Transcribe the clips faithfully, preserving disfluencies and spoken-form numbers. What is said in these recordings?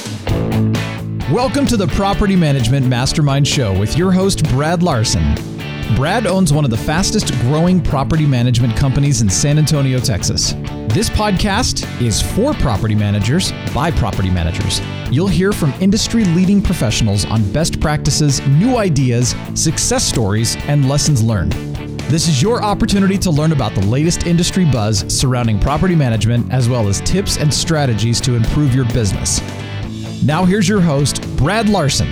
Welcome to the Property Management Mastermind Show with your host, Brad Larson. Brad owns one of the fastest growing property management companies in San Antonio, Texas. This podcast is for property managers by property managers. You'll hear from industry-leading professionals on best practices, new ideas, success stories, and lessons learned. This is your opportunity to learn about the latest industry buzz surrounding property management, as well as tips and strategies to improve your business. Now here's your host, Brad Larson.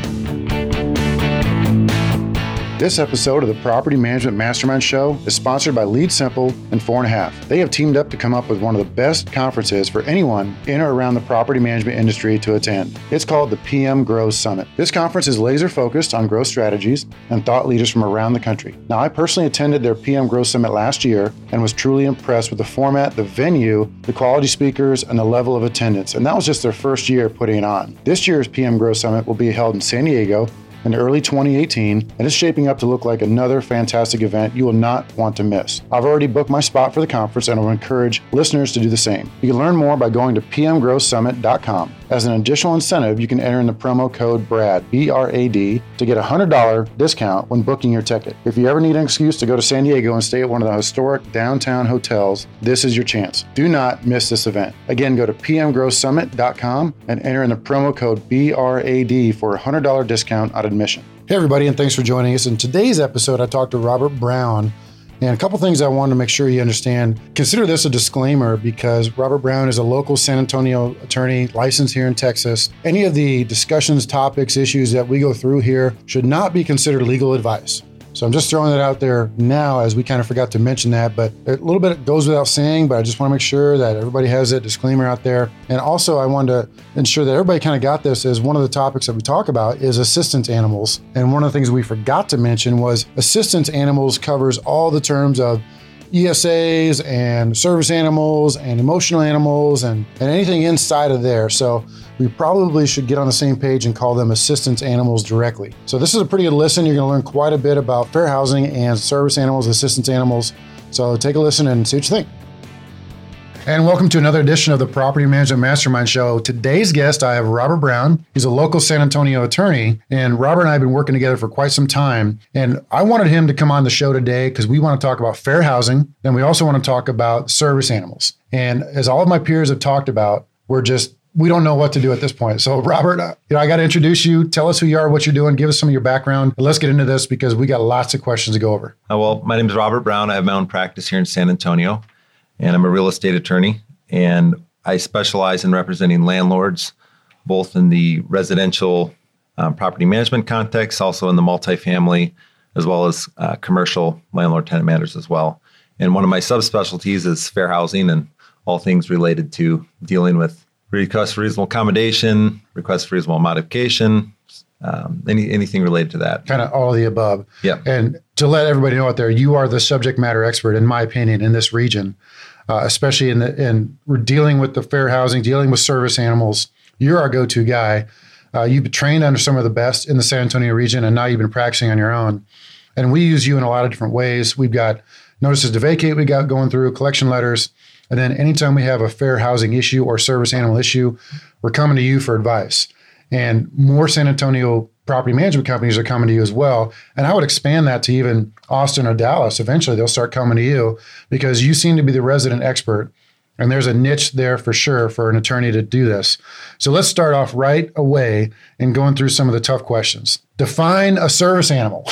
This episode of the Property Management Mastermind Show is sponsored by Lead Simple and Four and a Half. They have teamed up to come up with one of the best conferences for anyone in or around the property management industry to attend. It's called the P M Grow Summit. This conference is laser focused on growth strategies and thought leaders from around the country. Now, I personally attended their P M Grow Summit last year and was truly impressed with the format, the venue, the quality speakers, and the level of attendance. And that was just their first year putting it on. This year's P M Grow Summit will be held in San Diego in early twenty eighteen, and it's shaping up to look like another fantastic event you will not want to miss. I've already booked my spot for the conference and I will encourage listeners to do the same. You can learn more by going to p m grow summit dot com. As an additional incentive, you can enter in the promo code BRAD, B R A D, to get a one hundred dollars discount when booking your ticket. If you ever need an excuse to go to San Diego and stay at one of the historic downtown hotels, this is your chance. Do not miss this event. Again, go to p m grow summit dot com and enter in the promo code B R A D for a one hundred dollars discount on admission. Hey everybody, and thanks for joining us. In today's episode, I talked to Robert Brown, and a couple things I wanted to make sure you understand. Consider this a disclaimer because Robert Brown is a local San Antonio attorney licensed here in Texas. Any of the discussions, topics, issues that we go through here should not be considered legal advice. So I'm just throwing that out there now as we kind of forgot to mention that, but a little bit goes without saying, but I just want to make sure that everybody has that disclaimer out there. And also I wanted to ensure that everybody kind of got this as one of the topics that we talk about is assistance animals. And one of the things we forgot to mention was assistance animals covers all the terms of E S As and service animals and emotional animals and, and anything inside of there. So we probably should get on the same page and call them assistance animals directly. So this is a pretty good listen. You're going to learn quite a bit about fair housing and service animals, assistance animals. So take a listen and see what you think. And welcome to another edition of the Property Management Mastermind Show. Today's guest, I have Robert Brown. He's a local San Antonio attorney, and Robert and I have been working together for quite some time. And I wanted him to come on the show today because we want to talk about fair housing, and we also want to talk about service animals. And as all of my peers have talked about, we're just we don't know what to do at this point. So Robert, uh, you know, I got to introduce you. Tell us who you are, what you're doing. Give us some of your background. And let's get into this because we got lots of questions to go over. Uh, well, my name is Robert Brown. I have my own practice here in San Antonio, and I'm a real estate attorney. And I specialize in representing landlords, both in the residential um, property management context, also in the multifamily, as well as uh, commercial landlord tenant matters as well. And one of my subspecialties is fair housing and all things related to dealing with request for reasonable accommodation, request for reasonable modification, um, any anything related to that. Kind of all of the above. Yeah. And to let everybody know out there, you are the subject matter expert, in my opinion, in this region, uh, especially in the in we're dealing with the fair housing, dealing with service animals. You're our go-to guy. Uh, you've been trained under some of the best in the San Antonio region, and now you've been practicing on your own. And we use you in a lot of different ways. We've got notices to vacate we got going through, collection letters. And then anytime we have a fair housing issue or service animal issue, we're coming to you for advice. And more San Antonio property management companies are coming to you as well. And I would expand that to even Austin or Dallas. Eventually, they'll start coming to you because you seem to be the resident expert. And there's a niche there for sure for an attorney to do this. So let's start off right away and going through some of the tough questions. Define a service animal.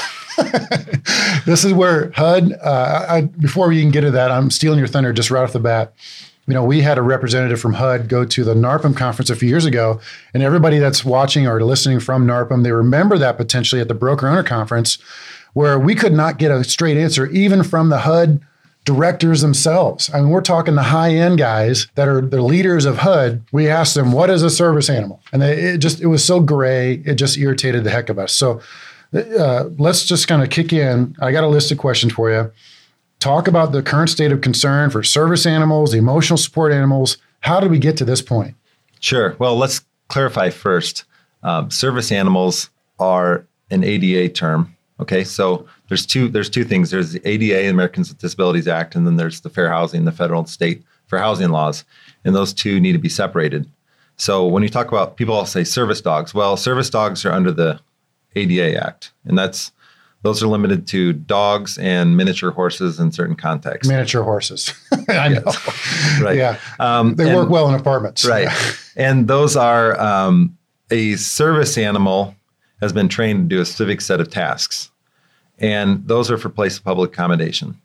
This is where H U D, uh, I, before we even get to that, I'm stealing your thunder just right off the bat. You know, we had a representative from H U D go to the NARPM conference a few years ago, and everybody that's watching or listening from NARPM, they remember that potentially at the broker owner conference where we could not get a straight answer even from the H U D directors themselves. I mean, we're talking the high-end guys that are the leaders of H U D. We asked them, what is a service animal? And they, it just, it was so gray, it just irritated the heck of us. So uh, let's just kind of kick in. I got a list of questions for you. Talk about the current state of concern for service animals, the emotional support animals. How did we get to this point? Sure. Well, let's clarify first. Um, service animals are an A D A term. Okay, so there's two there's two things. There's the A D A, Americans with Disabilities Act, and then there's the fair housing, the federal and state fair housing laws. And those two need to be separated. So when you talk about, people all say service dogs. Well, service dogs are under the A D A Act, and that's those are limited to dogs and miniature horses in certain contexts. Miniature horses. I know. Yes. Right. Yeah. Um, they and, work well in apartments. Right. And those are um, a service animal has been trained to do a specific set of tasks. And those are for place of public accommodation.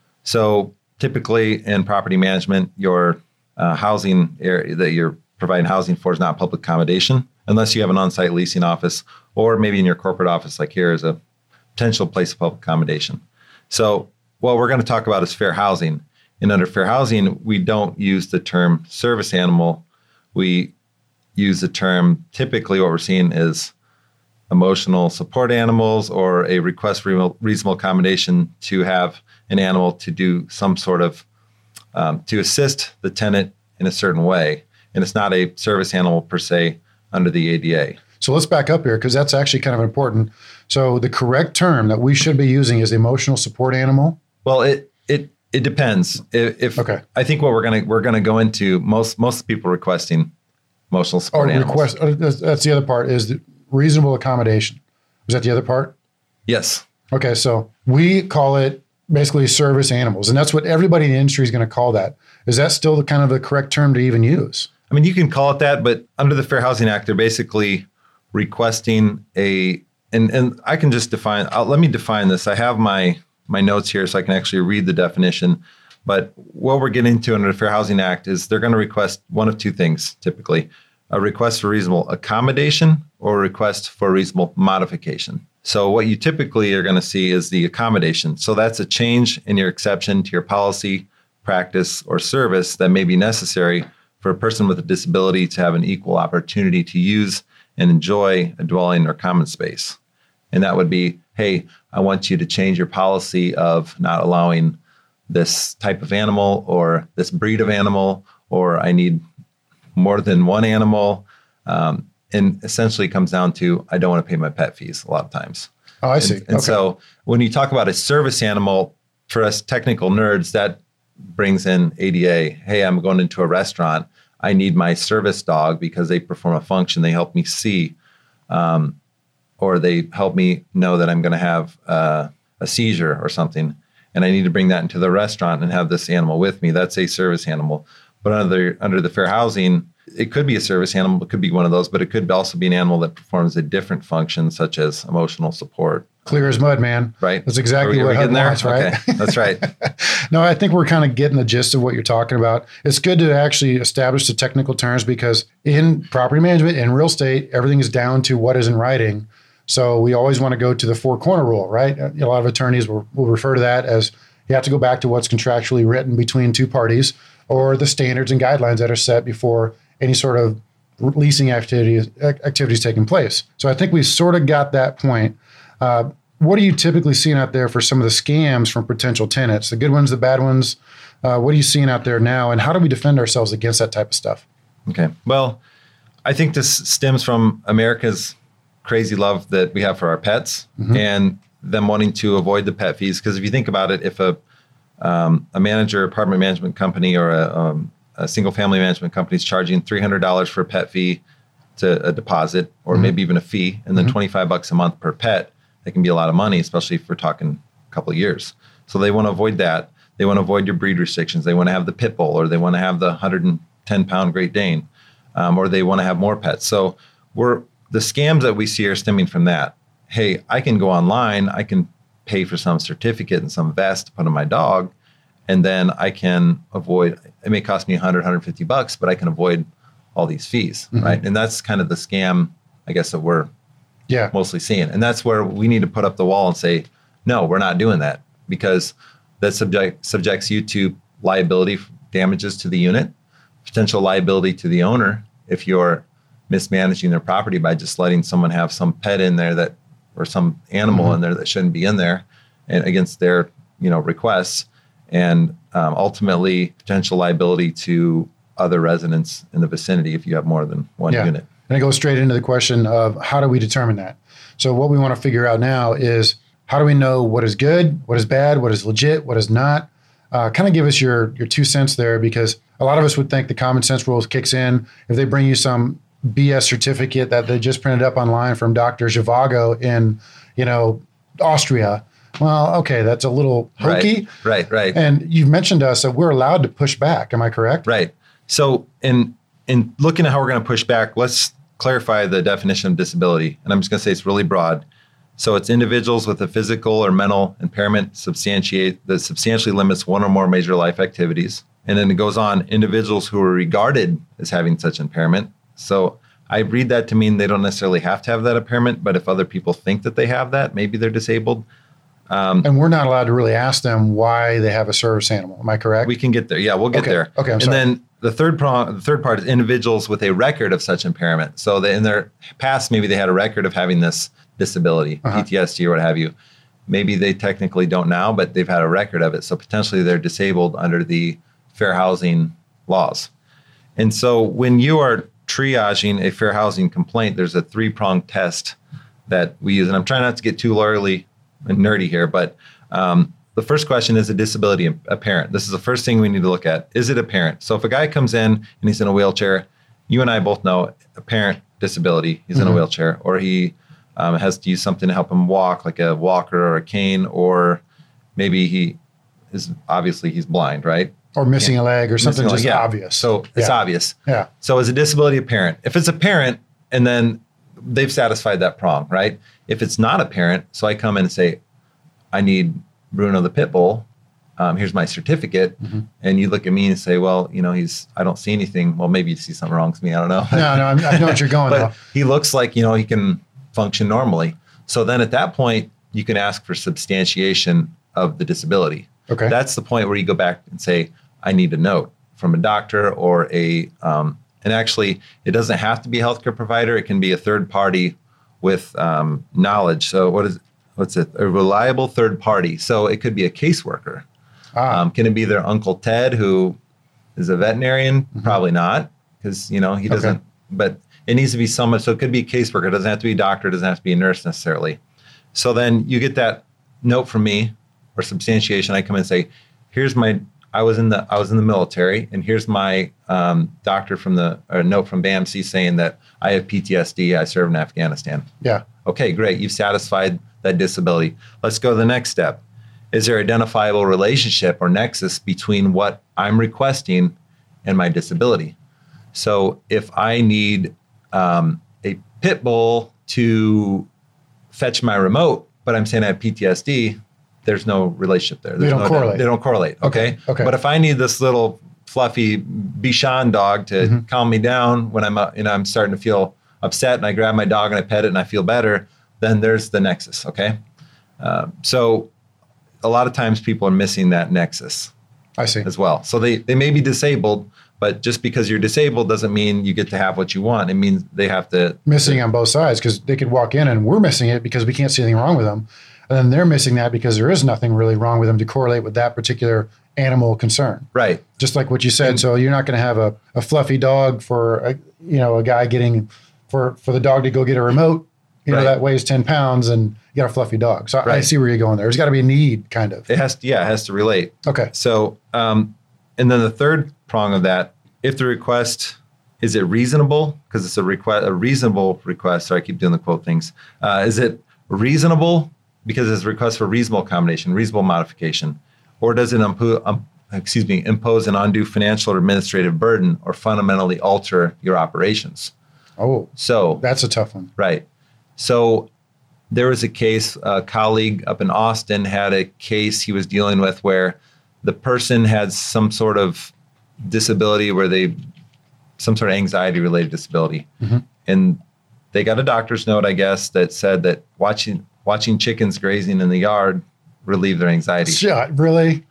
So typically in property management, your uh, housing area that you're providing housing for is not public accommodation, unless you have an on-site leasing office, or maybe in your corporate office, like here is a potential place of public accommodation. So what we're going to talk about is fair housing. And under fair housing, we don't use the term service animal. We use the term, typically what we're seeing is emotional support animals, or a request for reasonable accommodation to have an animal to do some sort of, um, to assist the tenant in a certain way. And it's not a service animal per se under the A D A. So let's back up here, because that's actually kind of important. So the correct term that we should be using is emotional support animal. Well, it it it depends. If, if okay, I think what we're gonna we're gonna go into, most most people requesting emotional support oh, animals. Request, oh, that's, that's the other part, is the reasonable accommodation. Is that the other part? Yes. Okay, so we call it basically service animals, and that's what everybody in the industry is going to call that. Is that still the kind of the correct term to even use? I mean, you can call it that, but under the Fair Housing Act, they're basically requesting a, and, and I can just define, I'll, let me define this. I have my, my notes here so I can actually read the definition. But what we're getting into under the Fair Housing Act is they're going to request one of two things, typically. A request for reasonable accommodation or a request for reasonable modification. So what you typically are going to see is the accommodation. So that's a change in your exception to your policy, practice, or service that may be necessary for a person with a disability to have an equal opportunity to use and enjoy a dwelling or common space. And that would be, hey, I want you to change your policy of not allowing this type of animal or this breed of animal, or I need more than one animal. Um, and essentially it comes down to, I don't want to pay my pet fees a lot of times. Oh, I see. And, and okay. so when you talk about a service animal, for us technical nerds, that brings in A D A. Hey, I'm going into a restaurant. I need my service dog because they perform a function. They help me see, um, or they help me know that I'm going to have uh, a seizure or something. And I need to bring that into the restaurant and have this animal with me. That's a service animal. But under, under the fair housing, it could be a service animal. It could be one of those, but it could also be an animal that performs a different function, such as emotional support. Clear as mud, man. Right. That's exactly we, what H U D wants, right? Okay. That's right. No, I think we're kind of getting the gist of what you're talking about. It's good to actually establish the technical terms, because in property management and real estate, everything is down to what is in writing. So we always want to go to the four corner rule, right? A lot of attorneys will, will refer to that as you have to go back to what's contractually written between two parties, or the standards and guidelines that are set before any sort of leasing activities activities taking place. So I think we sort of got that point. Uh, what are you typically seeing out there for some of the scams from potential tenants? The good ones, the bad ones? Uh, what are you seeing out there now, and how do we defend ourselves against that type of stuff? Okay. Well, I think this stems from America's crazy love that we have for our pets, mm-hmm. and them wanting to avoid the pet fees. Because if you think about it, if a um, a manager, apartment management company, or a, um, a single family management company is charging three hundred dollars for a pet fee to a deposit, or mm-hmm. maybe even a fee, and then mm-hmm. twenty-five bucks a month per pet, that can be a lot of money, especially if we're talking a couple of years. So they want to avoid that. They want to avoid your breed restrictions. They want to have the pit bull, or they want to have the one hundred ten pound Great Dane, um, or they want to have more pets. So we're the scams that we see are stemming from that. Hey, I can go online, I can pay for some certificate and some vest to put on my dog, and then I can avoid, it may cost me one hundred, one hundred fifty bucks, but I can avoid all these fees, mm-hmm. right? And that's kind of the scam, I guess, that we're yeah. mostly seeing. And that's where we need to put up the wall and say, no, we're not doing that, because that subject subjects you to liability damages to the unit, potential liability to the owner if you're mismanaging their property by just letting someone have some pet in there that, or some animal mm-hmm. in there that shouldn't be in there, and against their, you know, requests, and um, ultimately potential liability to other residents in the vicinity if you have more than one yeah. unit. And it goes straight into the question of how do we determine that? So what we want to figure out now is, how do we know what is good, what is bad, what is legit, what is not? Uh, kind of give us your your two cents there, because A lot of us would think the common sense rule kicks in if they bring you some B S certificate that they just printed up online from Doctor Zhivago in, you know, Austria. Well, okay, that's a little hokey. Right, right, right. And you've mentioned to us that we're allowed to push back. Am I correct? Right. So in in looking at how we're going to push back, let's clarify the definition of disability. And I'm just going to say it's really broad. So it's individuals with a physical or mental impairment substantiate that substantially limits one or more major life activities. And then it goes on, individuals who are regarded as having such impairment. So I read that to mean they don't necessarily have to have that impairment, but if other people think that they have that, maybe they're disabled. Um, and we're not allowed to really ask them why they have a service animal. Am I correct? We can get there. Yeah, we'll get okay. there. Okay, I'm and sorry. then the third prong, the third part is individuals with a record of such impairment. So that in their past, maybe they had a record of having this disability, uh-huh. P T S D or what have you. Maybe they technically don't now, but they've had a record of it. So potentially they're disabled under the fair housing laws. And so when you are triaging a fair housing complaint, there's a three-pronged test that we use. And I'm trying not to get too lawyerly and nerdy here, but um, the first question is a disability apparent. This is the first thing we need to look at. Is it apparent? So if a guy comes in and he's in a wheelchair, you and I both know apparent disability, he's mm-hmm. in a wheelchair, or he um, has to use something to help him walk, like a walker or a cane, or maybe he is, obviously he's blind, right? Or missing yeah. a leg or something just yeah. obvious. So it's yeah. obvious. Yeah. So is a disability apparent? If it's apparent, and then they've satisfied that prong, right? If it's not apparent, so I come in and say, I need Bruno the pit bull. Um, here's my certificate. Mm-hmm. And you look at me and say, well, you know, he's, I don't see anything. Well, maybe you see something wrong with me. I don't know. No, no, I know what you're going But though. He looks like, you know, he can function normally. So then at that point, you can ask for substantiation of the disability. Okay. That's the point where you go back and say, I need a note from a doctor or a, um, and actually it doesn't have to be a healthcare provider. It can be a third party with um, knowledge. So what is, what's it? A reliable third party. So it could be a caseworker. Ah. Um, can it be their Uncle Ted who is a veterinarian? Mm-hmm. Probably not, because, you know, he doesn't, okay. but it needs to be someone. So it could be a caseworker. It doesn't have to be a doctor. It doesn't have to be a nurse necessarily. So then you get that note from me or substantiation. I come in and say, here's my, I was in the I was in the military, and here's my um, doctor from the or note from B A M C saying that I have P T S D. I served in Afghanistan. Yeah. Okay, great. You've satisfied that disability. Let's go to the next step. Is there identifiable relationship or nexus between what I'm requesting and my disability? So if I need um, a pit bull to fetch my remote, but I'm saying I have P T S D. There's no relationship there. There's they don't no, correlate. They don't correlate. Okay? okay. Okay. But if I need this little fluffy Bichon dog to mm-hmm. calm me down when I'm, uh, you know, I'm starting to feel upset, and I grab my dog and I pet it and I feel better, then there's the nexus. Okay. Uh, so a lot of times people are missing that nexus. I see. As well. So they, they may be disabled, but just because you're disabled doesn't mean you get to have what you want. It means they have to. Missing to, on both sides, because they could walk in and we're missing it because we can't see anything wrong with them. And then they're missing that because there is nothing really wrong with them to correlate with that particular animal concern. Right. Just like what you said. And, so you're not going to have a, a fluffy dog for, a, you know, a guy getting, for, for the dog to go get a remote, you know, right. that weighs ten pounds and you got a fluffy dog. So right. I see where you're going there. There's got to be a need kind of. It has to, yeah, it has to relate. Okay. So, um, and then the third prong of that, if the request, is it reasonable? Because it's a request, a reasonable request. So I keep doing the quote things. Uh, is it reasonable? Because it's a request for reasonable accommodation, reasonable modification, or does it impo- um, excuse me, impose an undue financial or administrative burden or fundamentally alter your operations? Oh, so that's a tough one. Right. So there was a case, a colleague up in Austin had a case he was dealing with where the person had some sort of disability where they, some sort of anxiety related disability. Mm-hmm. And they got a doctor's note, I guess, that said that watching, Watching chickens grazing in the yard relieve their anxiety. Shut, really?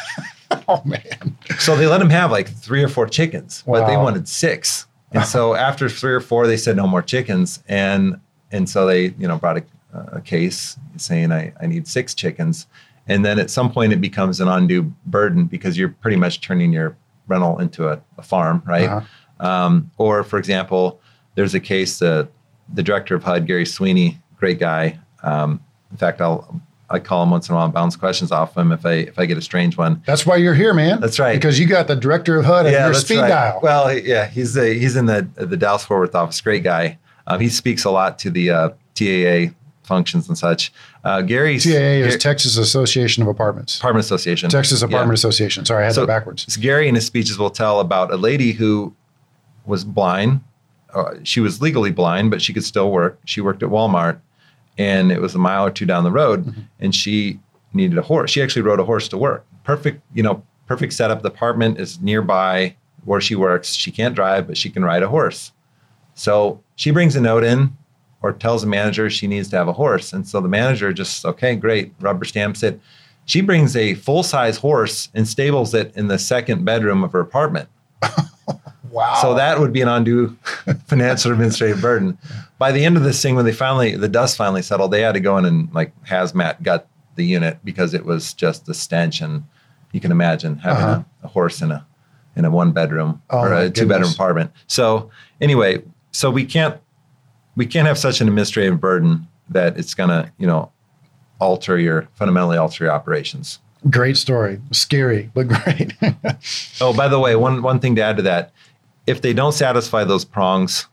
Oh, man. So they let him have like three or four chickens, wow. but they wanted six. And so after three or four, they said no more chickens. And and so they, you know, brought a, a case saying I, I need six chickens. And then at some point it becomes an undue burden because you're pretty much turning your rental into a, a farm, right? Uh-huh. Um, or, for example, there's a case, uh, the director of H U D, Gary Sweeney, great guy. Um, in fact, I'll I call him once in a while and bounce questions off him if I if I get a strange one. That's why you're here, man. That's right. Because you got the director of H U D yeah, at your speed right. dial. Well, yeah, he's a, he's in the the Dallas Fort Worth office. Great guy. Um, he speaks a lot to the uh, T A A functions and such. Uh, Gary T A A is Gary, Texas Association of Apartments. Apartment Association. Texas Apartment yeah. Association. Sorry, I had so, that backwards. So Gary in his speeches will tell about a lady who was blind. Uh, she was legally blind, but she could still work. She worked at Walmart, and it was a mile or two down the road, mm-hmm. and she needed a horse. She actually rode a horse to work. Perfect, you know, perfect setup. The apartment is nearby where she works. She can't drive, but she can ride a horse. So she brings a note in or tells the manager she needs to have a horse. And so the manager just, okay, great, rubber stamps it. She brings a full-size horse and stables it in the second bedroom of her apartment. Wow. So that would be an undue financial or administrative burden. By the end of this thing, when they finally, the dust finally settled, they had to go in and like hazmat gut the unit because it was just the stench. And you can imagine having uh-huh. a, a horse in a in a one bedroom oh, or a two bedroom apartment. So anyway, so we can't we can't have such an administrative burden that it's going to, you know, alter your fundamentally alter your operations. Great story. Scary, but great. Oh, by the way, one one thing to add to that. If they don't satisfy those prongs,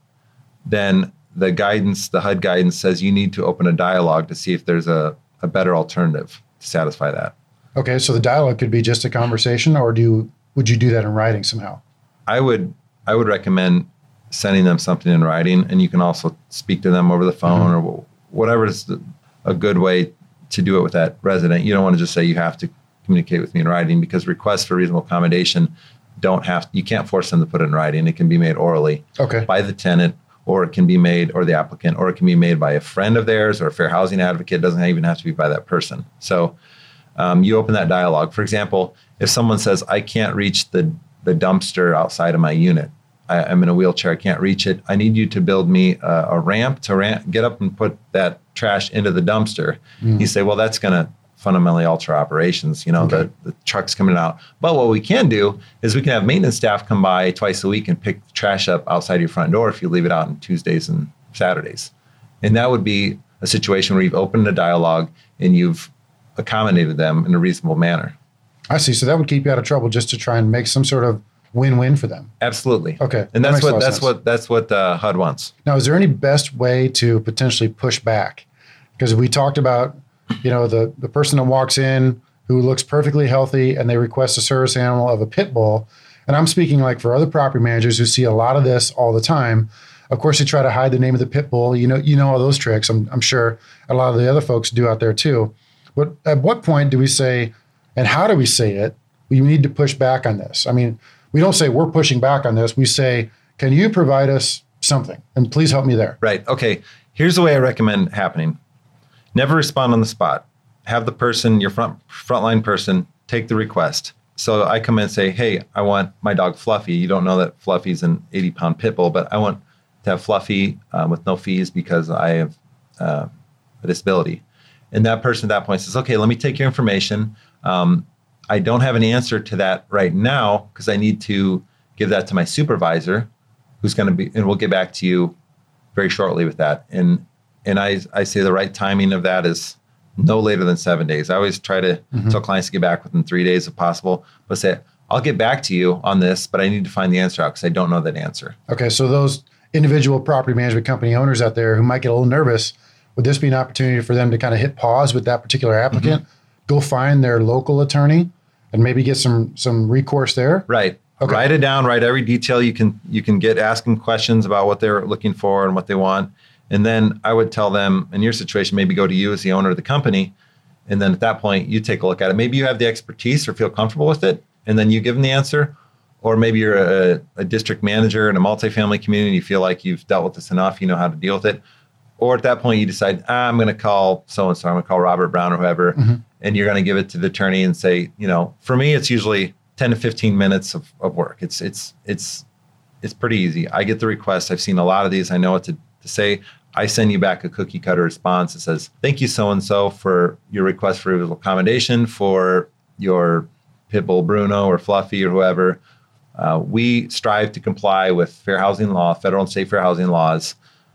then the guidance, the H U D guidance says you need to open a dialogue to see if there's a, a better alternative to satisfy that. Okay, so the dialogue could be just a conversation, or do you, would you do that in writing somehow? I would I would recommend sending them something in writing, and you can also speak to them over the phone mm-hmm. or whatever is a good way to do it with that resident. You don't want to just say you have to communicate with me in writing, because requests for reasonable accommodation don't have, you can't force them to put it in writing. It can be made orally okay. by the tenant, or it can be made, or the applicant, or it can be made by a friend of theirs or a fair housing advocate. It doesn't even have to be by that person. So um, you open that dialogue. For example, if someone says, I can't reach the, the dumpster outside of my unit, I, I'm in a wheelchair, I can't reach it. I need you to build me a, a ramp to ramp, get up and put that trash into the dumpster. Mm. You say, well, that's going to fundamentally alter operations, you know, okay. the, the trucks coming out. But what we can do is we can have maintenance staff come by twice a week and pick the trash up outside your front door if you leave it out on Tuesdays and Saturdays. And that would be a situation where you've opened a dialogue and you've accommodated them in a reasonable manner. I see. So that would keep you out of trouble, just to try and make some sort of win-win for them. Absolutely. Okay. And that's what that's what that's what uh, H U D wants. Now, is there any best way to potentially push back? Because we talked about, you know, the, the person that walks in who looks perfectly healthy and they request a service animal of a pit bull. And I'm speaking like for other property managers who see a lot of this all the time. Of course, they try to hide the name of the pit bull. You know, you know all those tricks. I'm, I'm sure a lot of the other folks do out there too. But at what point do we say, and how do we say it, we need to push back on this? I mean, we don't say we're pushing back on this. We say, can you provide us something? And please help me there. Right. Okay. Here's the way I recommend happening. Never respond on the spot. Have the person, your front frontline person, take the request. So I come in and say, hey, I want my dog Fluffy. You don't know that Fluffy's an eighty pound pit bull, but I want to have Fluffy uh, with no fees because I have uh, a disability. And that person at that point says, okay, let me take your information. Um, I don't have an answer to that right now because I need to give that to my supervisor, who's going to be, and we'll get back to you very shortly with that. And And I, I say the right timing of that is no later than seven days. I always try to mm-hmm. tell clients to get back within three days if possible, but say, I'll get back to you on this, but I need to find the answer out because I don't know that answer. Okay, so those individual property management company owners out there who might get a little nervous, would this be an opportunity for them to kind of hit pause with that particular applicant, mm-hmm. go find their local attorney, and maybe get some some recourse there? Right. Okay. Write it down, write every detail you can you can get, asking questions about what they're looking for and what they want. And then I would tell them, in your situation, maybe go to you as the owner of the company. And then at that point, you take a look at it. Maybe you have the expertise or feel comfortable with it, and then you give them the answer. Or maybe you're a, a district manager in a multifamily community, and you feel like you've dealt with this enough, you know how to deal with it. Or at that point, you decide, ah, I'm going to call so-and-so, I'm going to call Robert Brown or whoever, mm-hmm. and you're going to give it to the attorney and say, you know, for me, it's usually ten to fifteen minutes of, of work. It's it's it's it's pretty easy. I get the request. I've seen a lot of these. I know what to, to say. I send you back a cookie cutter response that says, thank you so-and-so for your request for reasonable accommodation for your pit bull Bruno or Fluffy or whoever. Uh, we strive to comply with fair housing law, federal and state fair housing laws.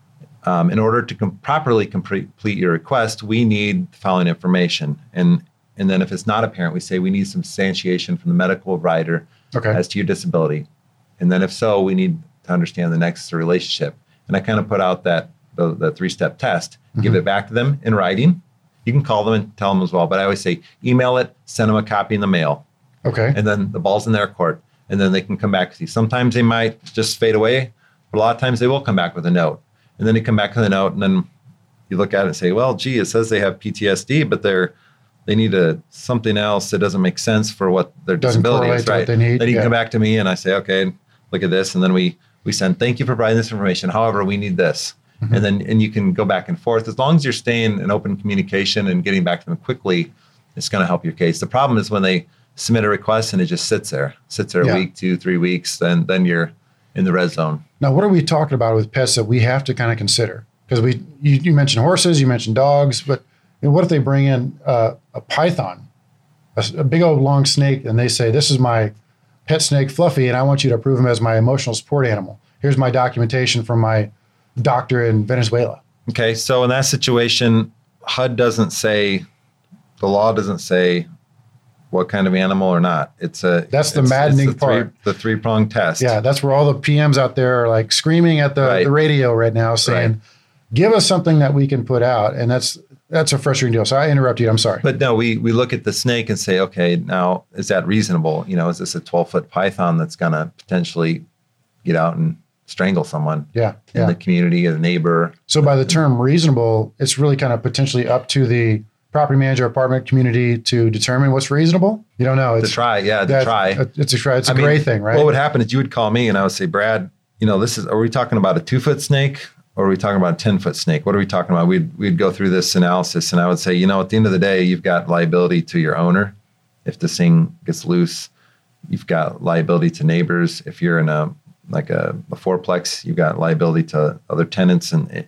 um, in order to com- properly complete your request, we need the following information. And and then if it's not apparent, we say we need some substantiation from the medical provider Okay. as to your disability. And then if so, we need to understand the nexus of relationship. And I kind of put out that the, the three-step test, mm-hmm. give it back to them in writing. You can call them and tell them as well, but I always say email it, send them a copy in the mail. Okay. And then the ball's in their court, and then they can come back with you. Sometimes they might just fade away, but a lot of times they will come back with a note. And then they come back with a note, and then you look at it and say, well, gee, it says they have P T S D, but they're they need a something else that doesn't make sense for what their Doesn't disability correlate is, to right? what they need. Then you Yeah. come back to me, and I say, okay, look at this, and then we we send, thank you for providing this information. However, we need this. Mm-hmm. And then and you can go back and forth. As long as you're staying in open communication and getting back to them quickly, it's going to help your case. The problem is when they submit a request and it just sits there, sits there Yeah. a week, two, three weeks, then then you're in the red zone. Now, what are we talking about with pets that we have to kind of consider? Because we, you, you mentioned horses, you mentioned dogs, but you know, what if they bring in uh, a python, a, a big old long snake, and they say, this is my pet snake, Fluffy, and I want you to approve him as my emotional support animal. Here's my documentation from my doctor in Venezuela. Okay, so in that situation, H U D doesn't say, the law doesn't say what kind of animal or not. It's a That's the it's, maddening it's the part. Three, the three prong test. Yeah, that's where all the P Ms out there are like screaming at the, Right. the radio right now saying, Right. give us something that we can put out. And that's that's a frustrating deal. So I interrupted you. I'm sorry. But no, we we look at the snake and say, okay, now is that reasonable? You know, is this a twelve foot python that's going to potentially get out and strangle someone Yeah. in yeah. the community, a neighbor? So by the term reasonable, it's really kind of potentially up to the property manager, apartment community to determine what's reasonable. You don't know. To It's try, yeah, to that- try. It's a try. It's a I mean, gray thing, right? What would happen is you would call me and I would say, Brad, you know, this is, are we talking about a two foot snake or are we talking about a ten foot snake? What are we talking about? We'd, we'd go through this analysis and I would say, you know, at the end of the day, you've got liability to your owner. If this thing gets loose, you've got liability to neighbors. If you're in a, like a, a fourplex, you've got liability to other tenants. And it,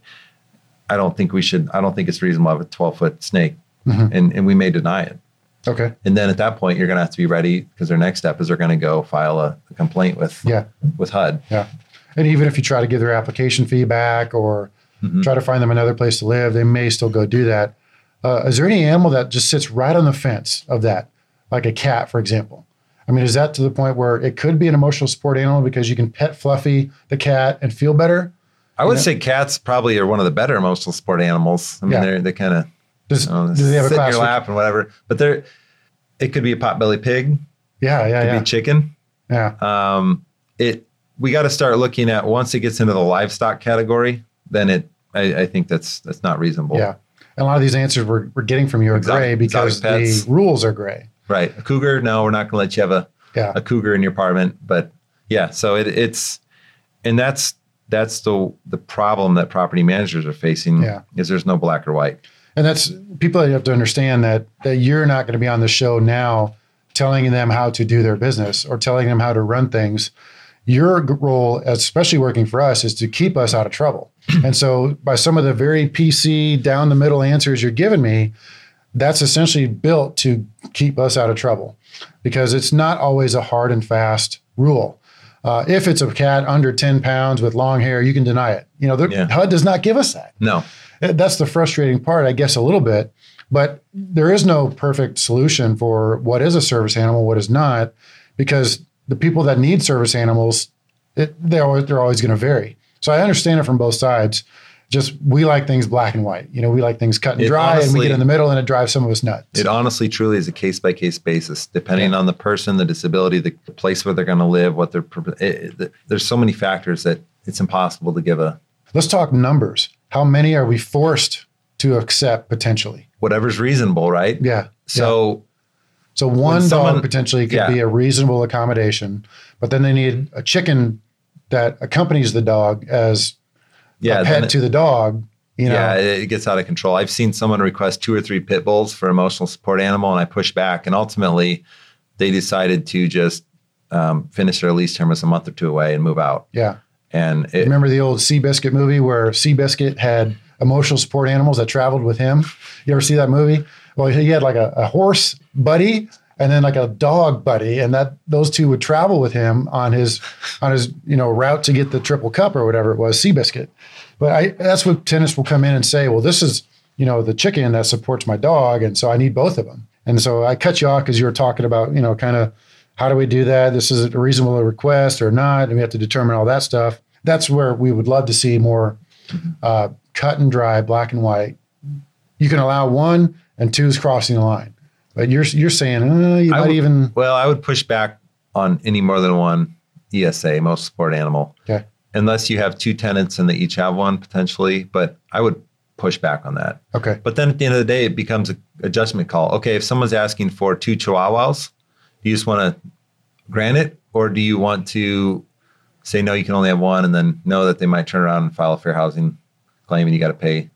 I don't think we should, I don't think it's reasonable to have a twelve foot snake. Mm-hmm. And, and we may deny it. Okay. And then at that point, you're going to have to be ready because their next step is they're going to go file a, a complaint with Yeah. with H U D. Yeah. And even if you try to give their application feedback or mm-hmm. try to find them another place to live, they may still go do that. Uh, is there any animal that just sits right on the fence of that? Like a cat, for example? I mean, is that to the point where it could be an emotional support animal because you can pet Fluffy, the cat, and feel better? I would You know? say cats probably are one of the better emotional support animals. I mean, Yeah. they're they kind of Does, you know, do they have a sit in your classic? lap and whatever. But they're it could be a potbelly pig, Yeah, yeah, could yeah. be chicken. yeah. Um, it we got to start looking at once it gets into the livestock category, then it I, I think that's that's not reasonable. Yeah. And a lot of these answers we're, we're getting from you are Exotic- gray because exotic pets. the rules are gray. Right. A cougar, no, we're not going to let you have a Yeah. a cougar in your apartment. But yeah, so it, it's, and that's, that's the, the problem that property managers are facing Yeah. is there's no black or white. And that's people have to understand that that you're not going to be on the show now telling them how to do their business or telling them how to run things. Your g- role, especially working for us, is to keep us out of trouble. And so by some of the very P C down the middle answers you're giving me, that's essentially built to keep us out of trouble because it's not always a hard and fast rule. Uh, if it's a cat under ten pounds with long hair, you can deny it. You know, the Yeah. H U D does not give us that. No. That's the frustrating part, I guess, a little bit. But there is no perfect solution for what is a service animal, what is not, because the people that need service animals, it, they always, they're always going to vary. So I understand it from both sides. Just we like things black and white. You know, we like things cut and It dry, and we honestly- get in the middle, and it drives some of us nuts. It honestly, truly is a case by case basis, depending Yeah. on the person, the disability, the place where they're going to live, what they're. It, it, there's so many factors that it's impossible to give a Let's talk numbers. How many are we forced to accept potentially? whatever's reasonable, right? Yeah. yeah. So So one someone- dog potentially could yeah. be a reasonable accommodation, but then they need a chicken that accompanies the dog as yeah, a then pet it- to the dog. You know, yeah, it gets out of control. I've seen someone request two or three pit bulls for emotional support animal, and I pushed back, and ultimately they decided to just um, finish their lease term as a month or two away and move out. yeah. And it, Remember the old Seabiscuit movie where Seabiscuit had emotional support animals that traveled with him? You ever see that movie? Well, he had like a, a horse buddy and then like a dog buddy, and that those two would travel with him on his on his you know route to get the triple cup or whatever it was, Seabiscuit. But I, that's what tenants will come in and say, well, this is, you know, the chicken that supports my dog. And so I need both of them. And so I cut you off because you were talking about, you know, kind of how do we do that? This is a reasonable request or not. And we have to determine all that stuff. That's where we would love to see more uh, cut and dry, black and white. You can allow one and two is crossing the line. But you're you're saying, uh, you I might would, even. Well, I would push back on any more than one E S A, most support animal. Okay. Unless you have two tenants and they each have one potentially. But I would push back on that. Okay. But then at the end of the day, it becomes a, a judgment call. Okay, if someone's asking for two Chihuahuas, do you just want to grant it? Or do you want to say, no, you can only have one, and then know that they might turn around and file a fair housing claim and you got to pay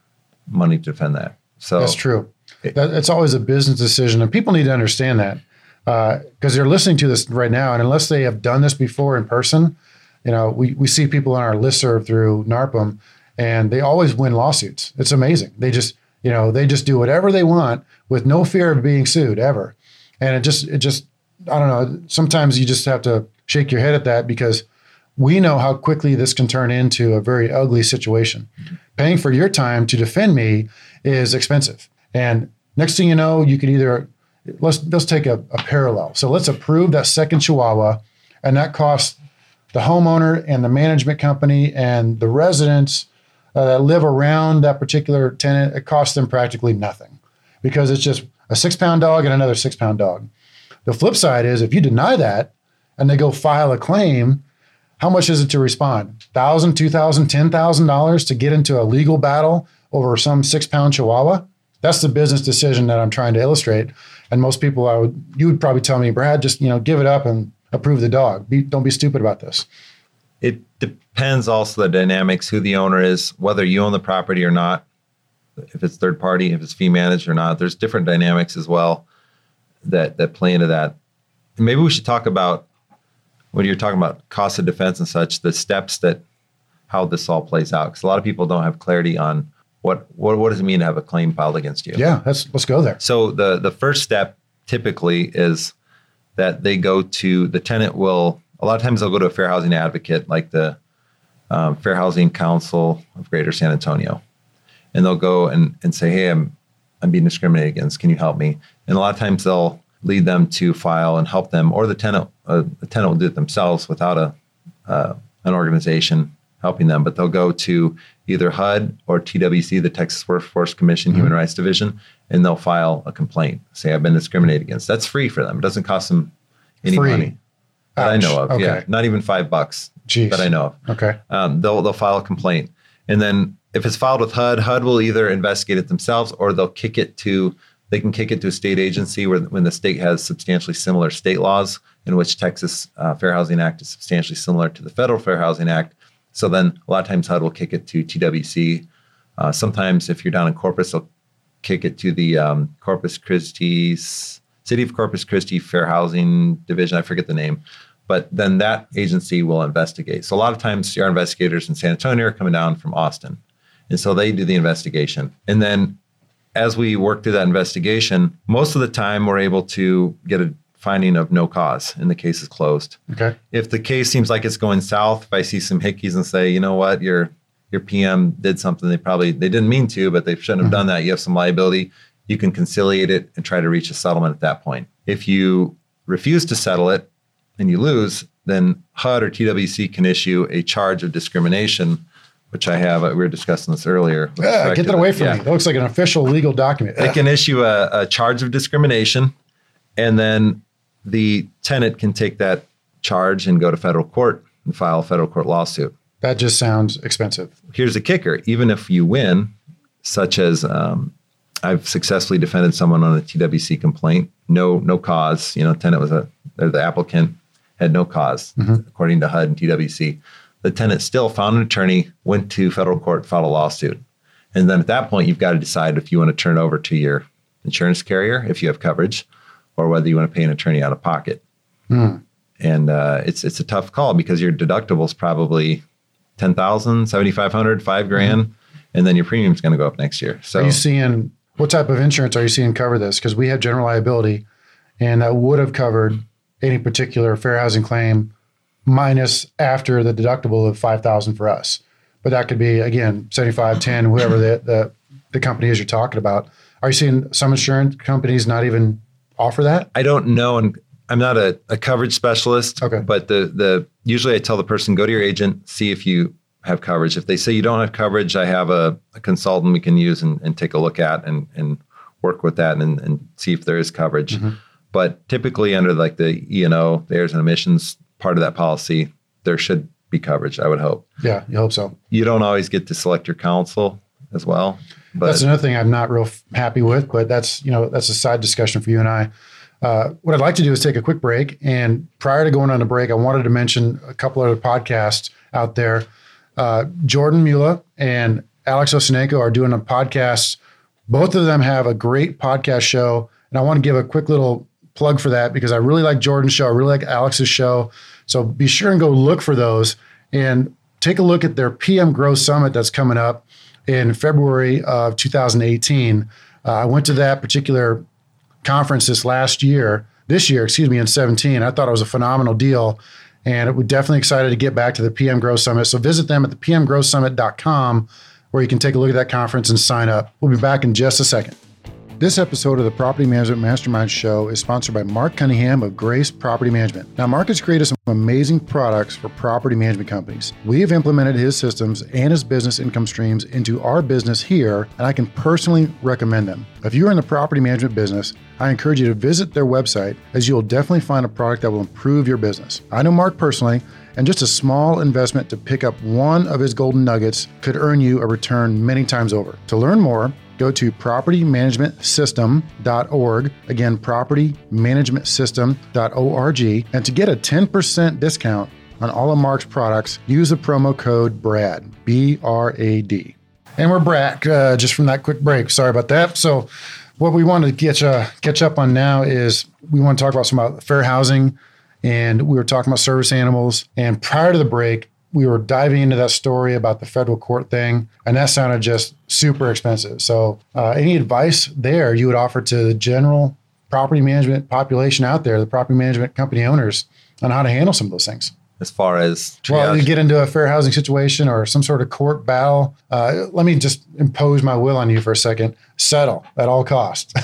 money to defend that? So that's true. It, that, it's always a business decision. And people need to understand that because uh, they're listening to this right now. And unless they have done this before in person, you know, we, we see people on our listserv through NARPM, and they always win lawsuits. It's amazing. They just, you know, they just do whatever they want with no fear of being sued ever. And it just, it just, I don't know. Sometimes you just have to shake your head at that because we know how quickly this can turn into a very ugly situation. Mm-hmm. Paying for your time to defend me is expensive. And next thing you know, you could either, let's let's take a, a parallel. So let's approve that second Chihuahua, and that costs the homeowner and the management company and the residents uh, that live around that particular tenant, it costs them practically nothing because it's just a six pound dog and another six pound dog. The flip side is if you deny that and they go file a claim, how much is it to respond? one thousand dollars, two thousand dollars, ten thousand dollars to get into a legal battle over some six pound Chihuahua? That's the business decision that I'm trying to illustrate. And most people, I would, you would probably tell me, Brad, just, you know, give it up and approve the dog. Be, don't be stupid about this. It depends also the dynamics, who the owner is, whether you own the property or not, if it's third party, if it's fee managed or not. There's different dynamics as well that that play into that. And maybe we should talk about, when you're talking about cost of defense and such, the steps that, how this all plays out. Because a lot of people don't have clarity on what, what what does it mean to have a claim filed against you. Yeah, let's, let's go there. So the, the first step typically is that they go to, the tenant will, a lot of times they'll go to a fair housing advocate like the um, Fair Housing Council of Greater San Antonio. And they'll go and, and say, hey, I'm I'm being discriminated against. Can you help me? And a lot of times they'll lead them to file and help them, or the tenant uh, the tenant will do it themselves without a uh, an organization helping them. But they'll go to either H U D or T W C, the Texas Workforce Commission, mm-hmm. Human Rights Division, and they'll file a complaint. Say, I've been discriminated against. That's free for them. It doesn't cost them any free. money that Ouch. I know of. Okay. Yeah, not even five bucks Jeez. that I know of. Okay. Um, they'll they'll file a complaint, and then if it's filed with H U D, H U D will either investigate it themselves or they'll kick it to, they can kick it to a state agency where when the state has substantially similar state laws, in which Texas uh, Fair Housing Act is substantially similar to the Federal Fair Housing Act. So then a lot of times H U D will kick it to T W C. Uh, sometimes if you're down in Corpus, they'll kick it to the um, Corpus Christi, City of Corpus Christi Fair Housing Division. I forget the name. But then that agency will investigate. So a lot of times our investigators in San Antonio are coming down from Austin. And so they do the investigation. And then as we work through that investigation, most of the time we're able to get a finding of no cause and the case is closed. Okay. If the case seems like it's going south, if I see some hickeys and say, you know what, your your P M did something they probably, they didn't mean to, but they shouldn't have Mm-hmm. done that. You have some liability. You can conciliate it and try to reach a settlement at that point. If you refuse to settle it and you lose, then H U D or T W C can issue a charge of discrimination, which I have. We were discussing this earlier. Yeah, get that away from yeah. me. That looks like an official legal document. They can issue a, a charge of discrimination, and then the tenant can take that charge and go to federal court and file a federal court lawsuit. That just sounds expensive. Here's the kicker. Even if you win, such as um, I've successfully defended someone on a T W C complaint, no no cause, you know, tenant was a, or the applicant had no cause, mm-hmm. according to H U D and T W C. The tenant still found an attorney, went to federal court, filed a lawsuit. And then at that point, you've got to decide if you want to turn it over to your insurance carrier, if you have coverage, or whether you want to pay an attorney out of pocket. Mm. And uh, it's it's a tough call because your deductible is probably ten thousand dollars, seventy-five hundred dollars, five grand, mm-hmm. and then your premium is going to go up next year. So are you seeing, what type of insurance are you seeing cover this? Because we have general liability, and that would have covered any particular fair housing claim minus after the deductible of five thousand dollars for us. but that could be, again, seventy-five, ten, whoever the, the, the company is you're talking about. Are you seeing some insurance companies not even offer that? I don't know. And I'm not a, a coverage specialist, okay. but the the usually I tell the person, go to your agent, see if you have coverage. If they say you don't have coverage, I have a, a consultant we can use and, and take a look at and, and work with that and, and see if there is coverage. Mm-hmm. But typically under like the E and O, the errors and omissions part of that policy, there should be coverage, I would hope. Yeah, you hope so. You don't always get to select your counsel as well. But that's another thing I'm not real f- happy with, but that's, you know, that's a side discussion for you and I. Uh, what I'd like to do is take a quick break. And prior to going on a break, I wanted to mention a couple other podcasts out there. Uh, Jordan Mula and Alex Osenenko are doing a podcast. Both of them have a great podcast show. And I want to give a quick little plug for that because I really like Jordan's show. I really like Alex's show. So be sure and go look for those and take a look at their P M Growth Summit that's coming up in February of two thousand eighteen. Uh, I went to that particular conference this last year, this year, excuse me, in seventeen. I thought it was a phenomenal deal. And we're definitely excited to get back to the P M Growth Summit. So visit them at the p m growth summit dot com where you can take a look at that conference and sign up. We'll be back in just a second. This episode of the Property Management Mastermind Show is sponsored by Mark Cunningham of Grace Property Management. Now, Mark has created some amazing products for property management companies. We have implemented his systems and his business income streams into our business here, and I can personally recommend them. If you're in the property management business, I encourage you to visit their website as you'll definitely find a product that will improve your business. I know Mark personally, and just a small investment to pick up one of his golden nuggets could earn you a return many times over. To learn more, go to property management system dot org. Again, property management system dot org. And to get a ten percent discount on all of Mark's products, use the promo code BRAD, B R A D. And we're back uh, just from that quick break. Sorry about that. So what we want to get uh, catch up on now is we want to talk about some about fair housing. And we were talking about service animals. And prior to the break, we were diving into that story about the federal court thing. And that sounded just super expensive. So uh, any advice there you would offer to the general property management population out there, the property management company owners, on how to handle some of those things? As far as triage. Well, you get into a fair housing situation or some sort of court battle. Uh, let me just impose my will on you for a second. Settle at all costs.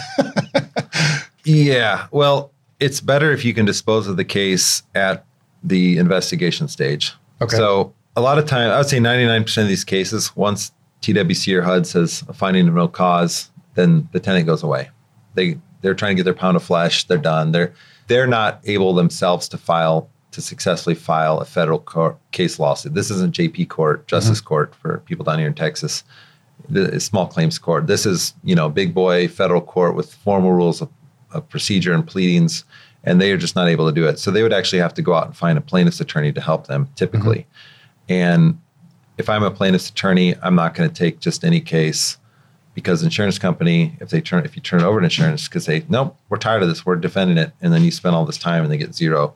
Yeah. Well, it's better if you can dispose of the case at the investigation stage. Okay. So a lot of time, I would say ninety-nine percent of these cases, once T W C or H U D says a finding of no cause, then the tenant goes away. They, they're trying to get their pound of flesh. They're done. They're, they're not able themselves to file, to successfully file a federal court case lawsuit. This isn't J P court, Justice mm-hmm. Court for people down here in Texas. The small claims court. This is, you know, big boy federal court with formal rules of of procedure and pleadings, and they are just not able to do it. So they would actually have to go out and find a plaintiff's attorney to help them typically. Mm-hmm. And if I'm a plaintiff's attorney, I'm not going to take just any case because the insurance company, if they turn, if you turn it over to insurance, could say, nope, we're tired of this, we're defending it. And then you spend all this time and they get zero.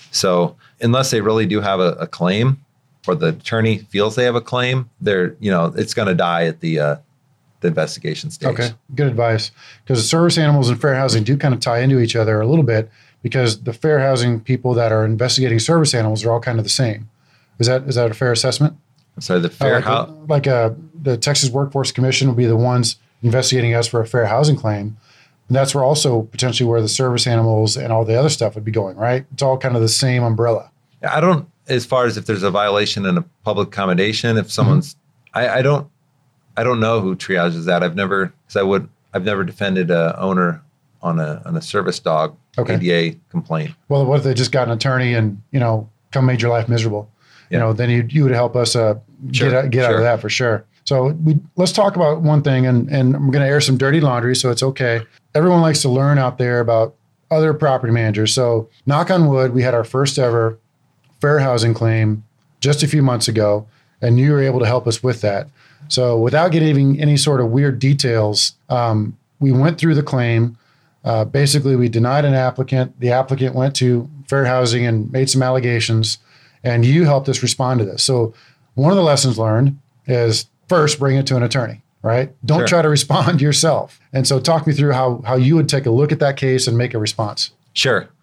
So unless they really do have a, a claim or the attorney feels they have a claim, they're, you know, it's going to die at the, uh, the investigation stage. Okay, good advice. Because the service animals and fair housing do kind of tie into each other a little bit because the fair housing people that are investigating service animals are all kind of the same. Is that is that a fair assessment? So the fair uh, like, house, like uh, the Texas Workforce Commission will be the ones investigating us for a fair housing claim. And that's where also potentially where the service animals and all the other stuff would be going, right? It's all kind of the same umbrella. I don't, as far as if there's a violation in a public accommodation, if someone's, mm-hmm. I, I don't, I don't know who triages that. I've never, because I would, I've never defended a owner on a on a service dog okay. A D A complaint. Well, what if they just got an attorney and you know come made your life miserable? Yeah. You know, then you you would help us uh, sure. get get sure. out of that for sure. So we let's talk about one thing, and and I'm going to air some dirty laundry, so it's okay. Everyone likes to learn out there about other property managers. So knock on wood, we had our first ever fair housing claim just a few months ago, and you were able to help us with that. So without getting any sort of weird details, um, we went through the claim. Uh, basically, we denied an applicant. The applicant went to fair housing and made some allegations, and you helped us respond to this. So one of the lessons learned is first bring it to an attorney, right? Don't sure. try to respond yourself. And so talk me through how how you would take a look at that case and make a response. Sure.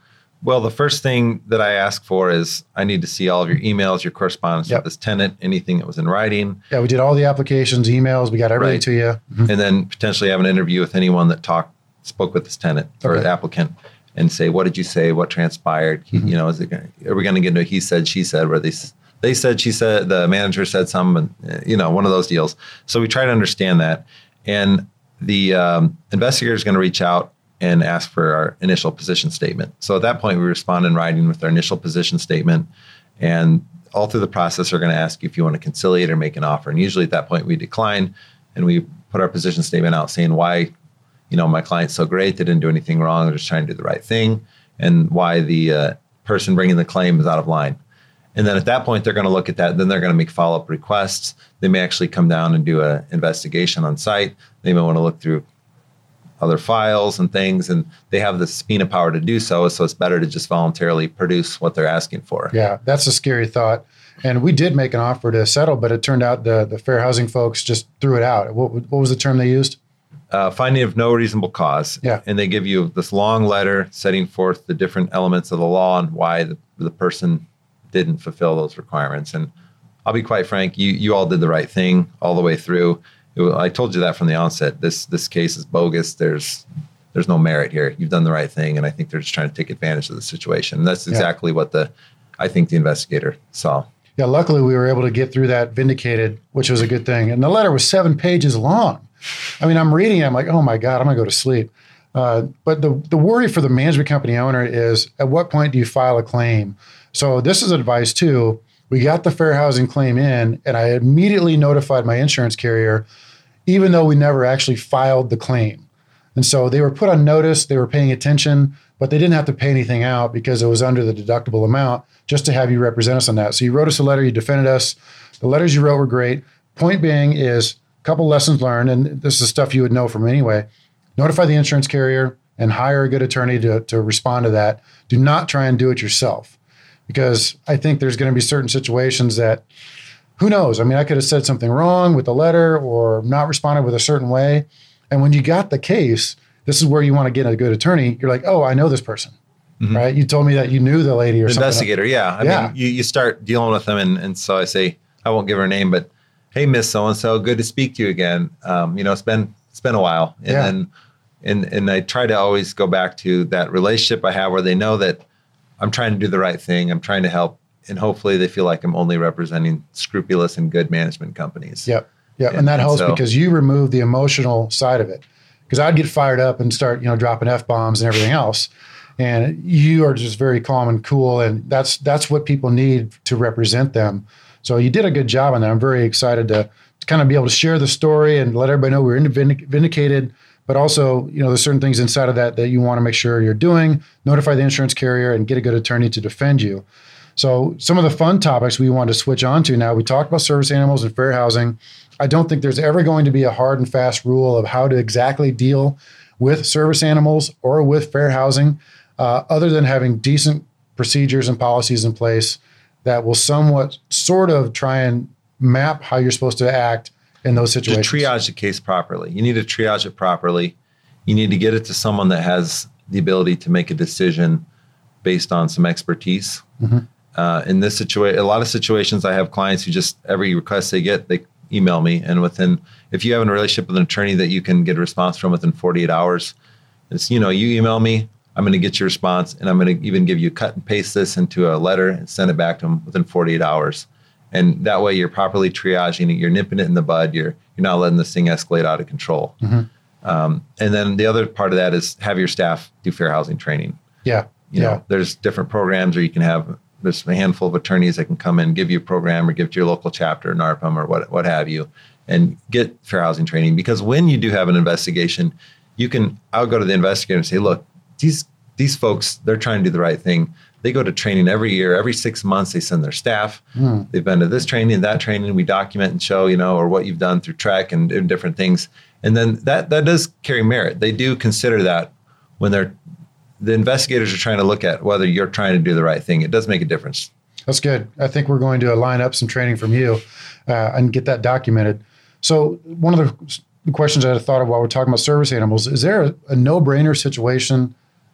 Well, the first thing that I ask for is I need to see all of your emails, your correspondence Yep. with this tenant, anything that was in writing. Yeah, we did all the applications, emails, we got everything Right. to you. Mhm. And then potentially have an interview with anyone that talked, spoke with this tenant or Okay. the applicant and say, what did you say? What transpired? He, Mm-hmm. You know, is it gonna, are we going to get into a he said, she said, where they, s- they said, she said, the manager said something, and, uh, you know, one of those deals. So we try to understand that. And the um, investigator is going to reach out and ask for our initial position statement. So at that point, we respond in writing with our initial position statement. And all through the process, they're going to ask you if you want to conciliate or make an offer. And usually at that point, we decline and we put our position statement out saying why, you know, my client's so great, they didn't do anything wrong, they're just trying to do the right thing, and why the uh, person bringing the claim is out of line. And then at that point, they're going to look at that. Then they're going to make follow-up requests. They may actually come down and do an investigation on site. They may want to look through other files and things, and they have the subpoena power to do so. So it's better to just voluntarily produce what they're asking for. Yeah, that's a scary thought. And we did make an offer to settle, but it turned out the, the fair housing folks just threw it out. What, what was the term they used? Uh, finding of no reasonable cause. Yeah. And they give you this long letter setting forth the different elements of the law and why the, the person didn't fulfill those requirements. And I'll be quite frank, you you all did the right thing all the way through. It was, I told you that from the onset. This this case is bogus. There's there's no merit here. You've done the right thing, and I think they're just trying to take advantage of the situation. And that's exactly yeah. what the I think the investigator saw. Yeah, luckily we were able to get through that vindicated, which was a good thing. And the letter was seven pages long. I mean, I'm reading it, I'm like, oh my God, I'm gonna go to sleep. Uh, but the the worry for the management company owner is, at what point do you file a claim? So this is advice too. We got the fair housing claim in, and I immediately notified my insurance carrier, even though we never actually filed the claim. And so they were put on notice, they were paying attention, but they didn't have to pay anything out because it was under the deductible amount, just to have you represent us on that. So you wrote us a letter, you defended us. The letters you wrote were great. Point being is a couple lessons learned, and this is stuff you would know from anyway. Notify the insurance carrier and hire a good attorney to, to respond to that. Do not try and do it yourself, because I think there's going to be certain situations that, who knows? I mean, I could have said something wrong with the letter or not responded with a certain way. And when you got the case, this is where you want to get a good attorney. You're like, oh, I know this person, mm-hmm. right? You told me that you knew the lady or the something. Investigator, yeah. I yeah. mean, you, you start dealing with them, and, and so I say, I won't give her name, but hey, Miss So-and-so, good to speak to you again. Um, you know, it's been it's been a while. And yeah. then and and I try to always go back to that relationship I have where they know that I'm trying to do the right thing. I'm trying to help. And hopefully they feel like I'm only representing scrupulous and good management companies. Yep. Yep. And, and that and helps so, because you remove the emotional side of it. Because I'd get fired up and start, you know, dropping F-bombs and everything else. And you are just very calm and cool. And that's that's what people need to represent them. So you did a good job on that. I'm very excited to, to kind of be able to share the story and let everybody know we're vindic- vindicated. But also, you know, there's certain things inside of that that you want to make sure you're doing. Notify the insurance carrier and get a good attorney to defend you. So some of the fun topics we want to switch on to now, we talked about service animals and fair housing. I don't think there's ever going to be a hard and fast rule of how to exactly deal with service animals or with fair housing, uh, other than having decent procedures and policies in place that will somewhat sort of try and map how you're supposed to act in those situations. Just triage the case properly. You need to triage it properly. You need to get it to someone that has the ability to make a decision based on some expertise. Mm-hmm. Uh, in this situation, a lot of situations, I have clients who just every request they get, they email me, and within, if you have a relationship with an attorney that you can get a response from within forty-eight hours, it's, you know, you email me, I'm going to get your response, and I'm going to even give you cut and paste this into a letter and send it back to them within forty-eight hours. And that way you're properly triaging it, you're nipping it in the bud, you're you're not letting this thing escalate out of control. Mm-hmm. Um, and then the other part of that is have your staff do fair housing training. Yeah. You yeah. know, there's different programs, or you can have there's a handful of attorneys that can come in, give you a program, or give it to your local chapter, N A R P M, or what what have you, and get fair housing training. Because when you do have an investigation, you can, I'll go to the investigator and say, look, these these folks, they're trying to do the right thing. They go to training every year, every six months, they send their staff. Mm. They've been to this training, that training, we document and show, you know, or what you've done through Trek and, and different things. And then that that does carry merit. They do consider that when they're, the investigators are trying to look at whether you're trying to do the right thing. It does make a difference. That's good. I think we're going to line up some training from you uh, and get that documented. So one of the questions I had thought of while we're talking about service animals, is there a, a no-brainer situation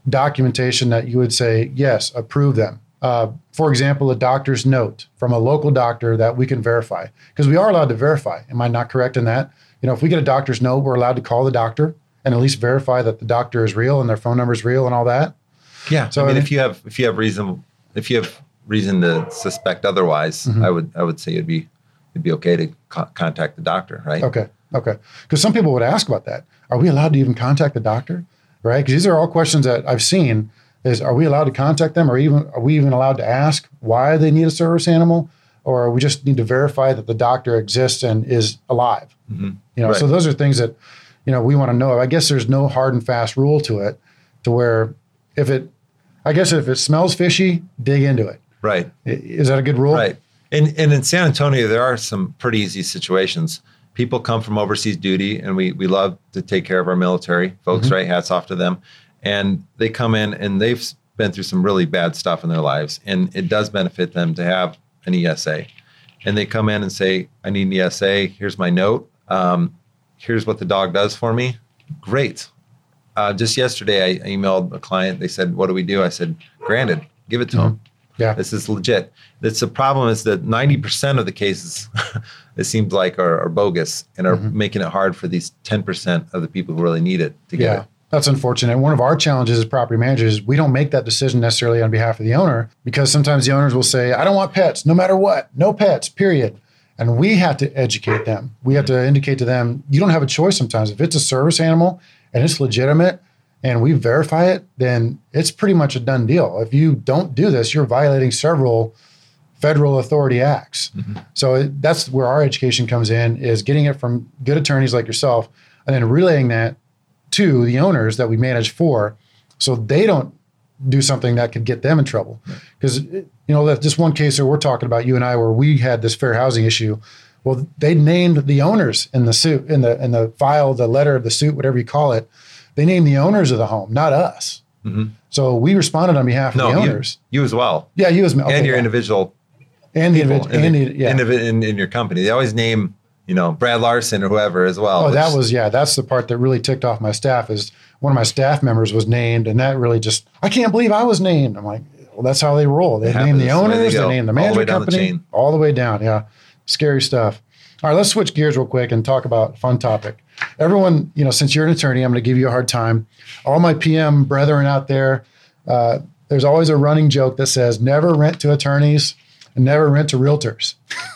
documentation that you would say, yes, approve them? Uh, for example, a doctor's note from a local doctor that we can verify, because we are allowed to verify. Am I not correct in that? You know, if we get a doctor's note, we're allowed to call the doctor and at least verify that the doctor is real and their phone number is real and all that. Yeah. So I mean, if you have if you have reason if you have reason to suspect otherwise, mm-hmm. I would I would say it'd be it'd be okay to co- contact the doctor, right? Okay. Okay. Because some people would ask about that. Are we allowed to even contact the doctor? Right? Because these are all questions that I've seen. Is are we allowed to contact them, or even are we even allowed to ask why they need a service animal, or we just need to verify that the doctor exists and is alive? Mm-hmm. You know, right. So those are things that, you know, we want to know. I guess there's no hard and fast rule to it, to where if it, I guess if it smells fishy, dig into it. Right. Is that a good rule? Right. And and in San Antonio, there are some pretty easy situations. People come from overseas duty, and we we love to take care of our military folks, mm-hmm. right? Hats off to them. And they come in and they've been through some really bad stuff in their lives. And it does benefit them to have an E S A. And they come in and say, I need an E S A. Here's my note. Um, here's what the dog does for me. Great. Uh, just yesterday, I emailed a client. They said, what do we do? I said, granted, give it to mm-hmm. them. Yeah. This is legit. It's the problem is that ninety percent of the cases, it seems like, are, are bogus and are mm-hmm. making it hard for these ten percent of the people who really need it to get yeah. it. That's unfortunate. One of our challenges as property managers is we don't make that decision necessarily on behalf of the owner, because sometimes the owners will say, I don't want pets, no matter what, no pets, period. And we have to educate them. We have to indicate to them, you don't have a choice sometimes. If it's a service animal and it's legitimate and we verify it, then it's pretty much a done deal. If you don't do this, you're violating several federal authority acts. Mm-hmm. So it, that's where our education comes in, is getting it from good attorneys like yourself and then relaying that to the owners that we manage for, so they don't do something that could get them in trouble. Because, right. you know, that this one case that we're talking about, you and I, where we had this fair housing issue, well, they named the owners in the suit, in the in the file, the letter of the suit, whatever you call it. They named the owners of the home, not us. Mm-hmm. So we responded on behalf no, of the owners. You, you as well. Yeah, you as well. Okay, and your yeah. individual and the people individual, and the, yeah. in, in, in your company. They always name, you know, Brad Larson or whoever as well. Oh, which, that was, yeah, that's the part that really ticked off my staff, is one of my staff members was named, and that really just, I can't believe I was named. I'm like, well, that's how they roll. They name the owners, they, they name the management all the company, the all the way down. Yeah. Scary stuff. All right, let's switch gears real quick and talk about a fun topic. Everyone, you know, since you're an attorney, I'm going to give you a hard time. All my P M brethren out there, uh, there's always a running joke that says, never rent to attorneys and never rent to realtors.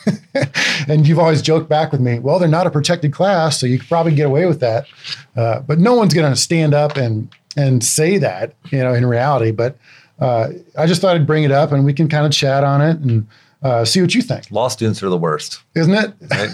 And you've always joked back with me, well, they're not a protected class, so you could probably get away with that. Uh, but no one's going to stand up and and say that, you know, in reality. But uh, I just thought I'd bring it up, and we can kind of chat on it and uh, see what you think. Law students are the worst. Isn't it?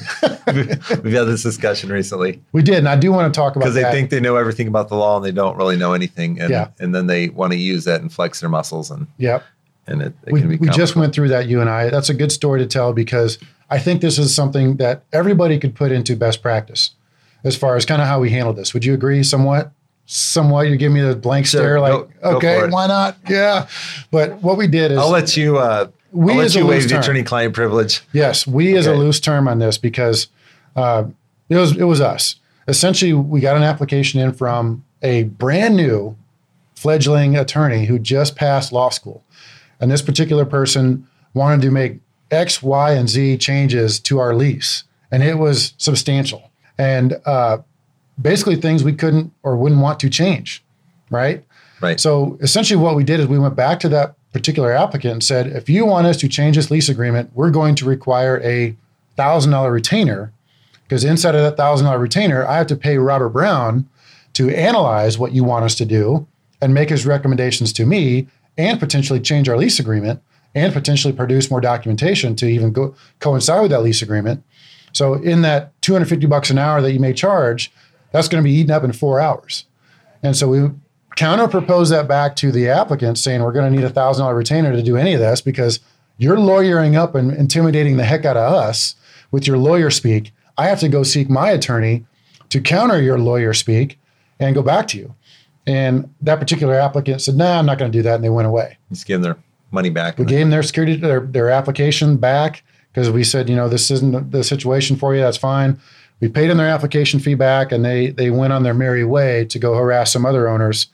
Right? We've had this discussion recently. We did, and I do want to talk about that. Because they think they know everything about the law, and they don't really know anything. And, yeah. and then they want to use that and flex their muscles. And yep. And it, it we, can be we just went through that, you and I. That's a good story to tell, because I think this is something that everybody could put into best practice as far as kind of how we handle this. Would you agree somewhat? Somewhat. You give me the blank sure, stare like, go, okay, go why not? Yeah. But what we did is... I'll let you, uh, we I'll let as you a waive loose the term. attorney-client privilege. Yes, we okay. as a loose term on this, because uh, it was it was us. Essentially, we got an application in from a brand new fledgling attorney who just passed law school. And this particular person wanted to make X, Y, and Z changes to our lease. And it was substantial. And uh, basically things we couldn't or wouldn't want to change, right? Right. So essentially what we did is we went back to that particular applicant and said, if you want us to change this lease agreement, we're going to require a one thousand dollars retainer, because inside of that one thousand dollars retainer, I have to pay Robert Brown to analyze what you want us to do and make his recommendations to me, and potentially change our lease agreement, and potentially produce more documentation to even go coincide with that lease agreement. So in that two hundred fifty bucks an hour that you may charge, that's going to be eaten up in four hours. And so we counter propose that back to the applicant, saying we're going to need a one thousand dollars retainer to do any of this, because you're lawyering up and intimidating the heck out of us with your lawyer speak. I have to go seek my attorney to counter your lawyer speak and go back to you. And that particular applicant said, no, nah, I'm not going to do that. And they went away. Just give them their money back. We gave them their security, their, their application back, because we said, you know, this isn't the situation for you. That's fine. We paid them their application fee back, and they they went on their merry way to go harass some other owners.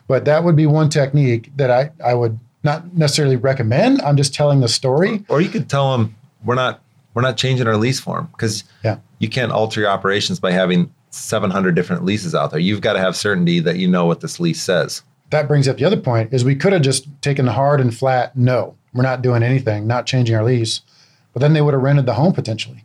But that would be one technique that I, I would not necessarily recommend. I'm just telling the story. Or, or you could tell them we're not we're not changing our lease form, because yeah. you can't alter your operations by having seven hundred different leases out there. You've got to have certainty that you know what this lease says. That brings up the other point, is we could have just taken the hard and flat, no, we're not doing anything, not changing our lease. But then they would have rented the home potentially.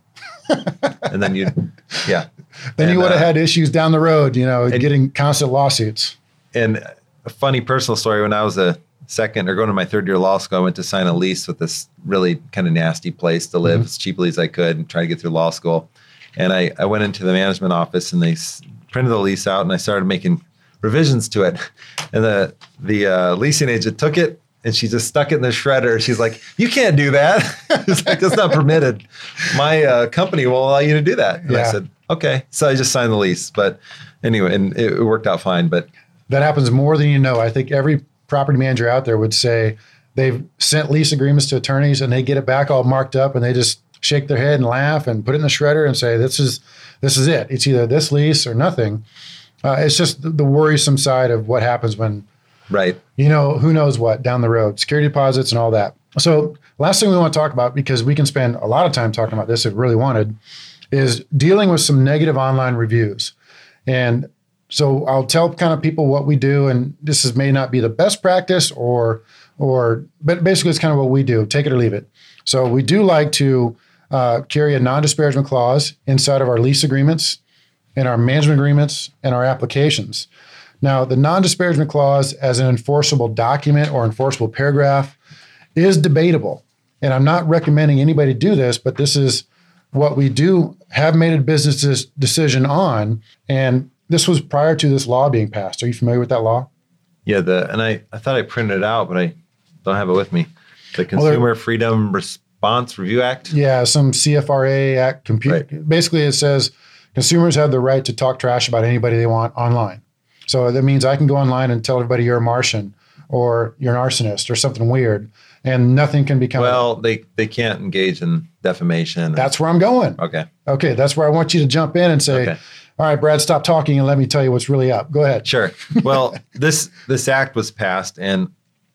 And then you, yeah. Then and, you would have uh, had issues down the road, you know, and, getting constant lawsuits. And a funny personal story, when I was a second or going to my third year law school, I went to sign a lease with this really kind of nasty place to live, mm-hmm. as cheaply as I could, and try to get through law school. And I, I went into the management office, and they s- printed the lease out, and I started making revisions to it. And the the uh, leasing agent took it, and she just stuck it in the shredder. She's like, "You can't do that." It's like, that's not permitted. My uh, company will allow you to do that. And yeah. I said, okay. So I just signed the lease. But anyway, and it, it worked out fine. But that happens more than you know. I think every property manager out there would say they've sent lease agreements to attorneys, and they get it back all marked up, and they just shake their head and laugh and put it in the shredder and say, this is this is it. It's either this lease or nothing. Uh, it's just the, the worrisome side of what happens when, right. you know, who knows what down the road, security deposits and all that. So last thing we want to talk about, because we can spend a lot of time talking about this if we really wanted, is dealing with some negative online reviews. And so I'll tell kind of people what we do, and this is may not be the best practice, or, or, but basically it's kind of what we do, take it or leave it. So we do like to uh, carry a non-disparagement clause inside of our lease agreements, in our management agreements, and our applications. Now, the non-disparagement clause as an enforceable document or enforceable paragraph is debatable. And I'm not recommending anybody do this, but this is what we do have made a business decision on. And this was prior to this law being passed. Are you familiar with that law? Yeah, the and I, I thought I printed it out, but I don't have it with me. The Consumer well, Freedom Response Review Act? Yeah, some C F R A Act. Compu- right. Basically, it says consumers have the right to talk trash about anybody they want online. So that means I can go online and tell everybody you're a Martian, or you're an arsonist, or something weird, and nothing can become. Well, they, they can't engage in defamation. That's where I'm going. Okay. Okay, that's where I want you to jump in and say, okay. All right, Brad, stop talking and let me tell you what's really up. Go ahead. Sure. Well, this this act was passed, and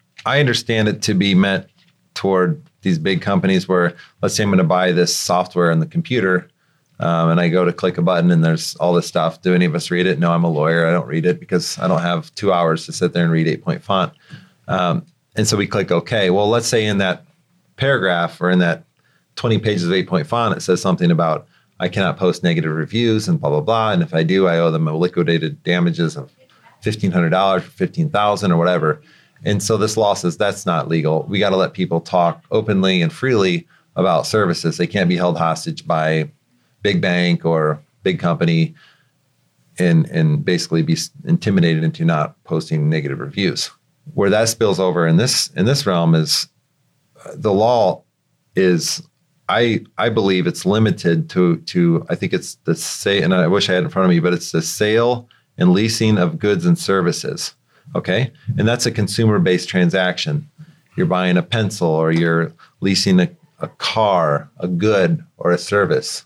I understand it to be meant toward these big companies where, let's say I'm going to buy this software on the computer, um, and I go to click a button and there's all this stuff. Do any of us read it? No, I'm a lawyer. I don't read it because I don't have two hours to sit there and read eight-point font. Um, and so we click OK. Well, let's say in that paragraph or in that twenty pages of eight-point font, it says something about I cannot post negative reviews and blah, blah, blah. And if I do, I owe them a liquidated damages of fifteen hundred dollars or fifteen thousand dollars or whatever. And so this law says that's not legal. We got to let people talk openly and freely about services. They can't be held hostage by big bank or big company and, and basically be intimidated into not posting negative reviews. Where that spills over in this in this realm is uh, the law is I I believe it's limited to to I think it's the say and I wish I had it in front of me, but it's the sale and leasing of goods and services. Okay, and that's a consumer-based transaction. You're buying a pencil, or you're leasing a, a car, a good, or a service,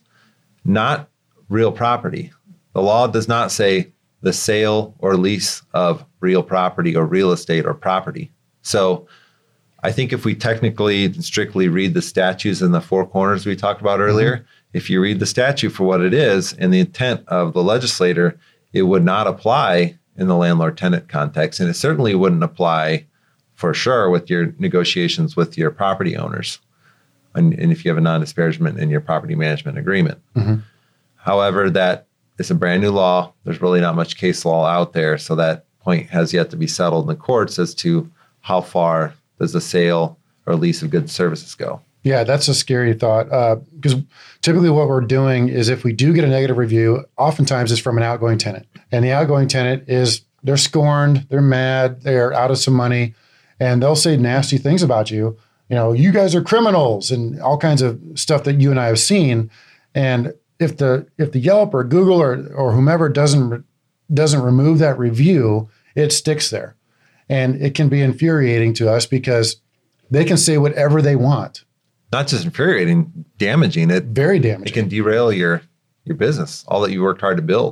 not real property. The law does not say the sale or lease of real property or real estate or property. So I think if we technically and strictly read the statutes in the four corners we talked about earlier, mm-hmm. if you read the statute for what it is and the intent of the legislator, it would not apply in the landlord-tenant context. And it certainly wouldn't apply for sure with your negotiations with your property owners. And, and if you have a non-disparagement in your property management agreement. Mm-hmm. However, that is a brand new law. There's really not much case law out there. So that point has yet to be settled in the courts as to how far does the sale or lease of goods and services go. Yeah, that's a scary thought. Uh, because typically what we're doing is if we do get a negative review, oftentimes it's from an outgoing tenant. And the outgoing tenant is, they're scorned, they're mad, they're out of some money, and they'll say nasty things about you. You know, you guys are criminals and all kinds of stuff that you and I have seen. And if the if the Yelp or Google or or whomever doesn't doesn't remove that review, it sticks there. And it can be infuriating to us because they can say whatever they want. Not just infuriating, damaging. It very damaging. It can derail your your business, all that you worked hard to build.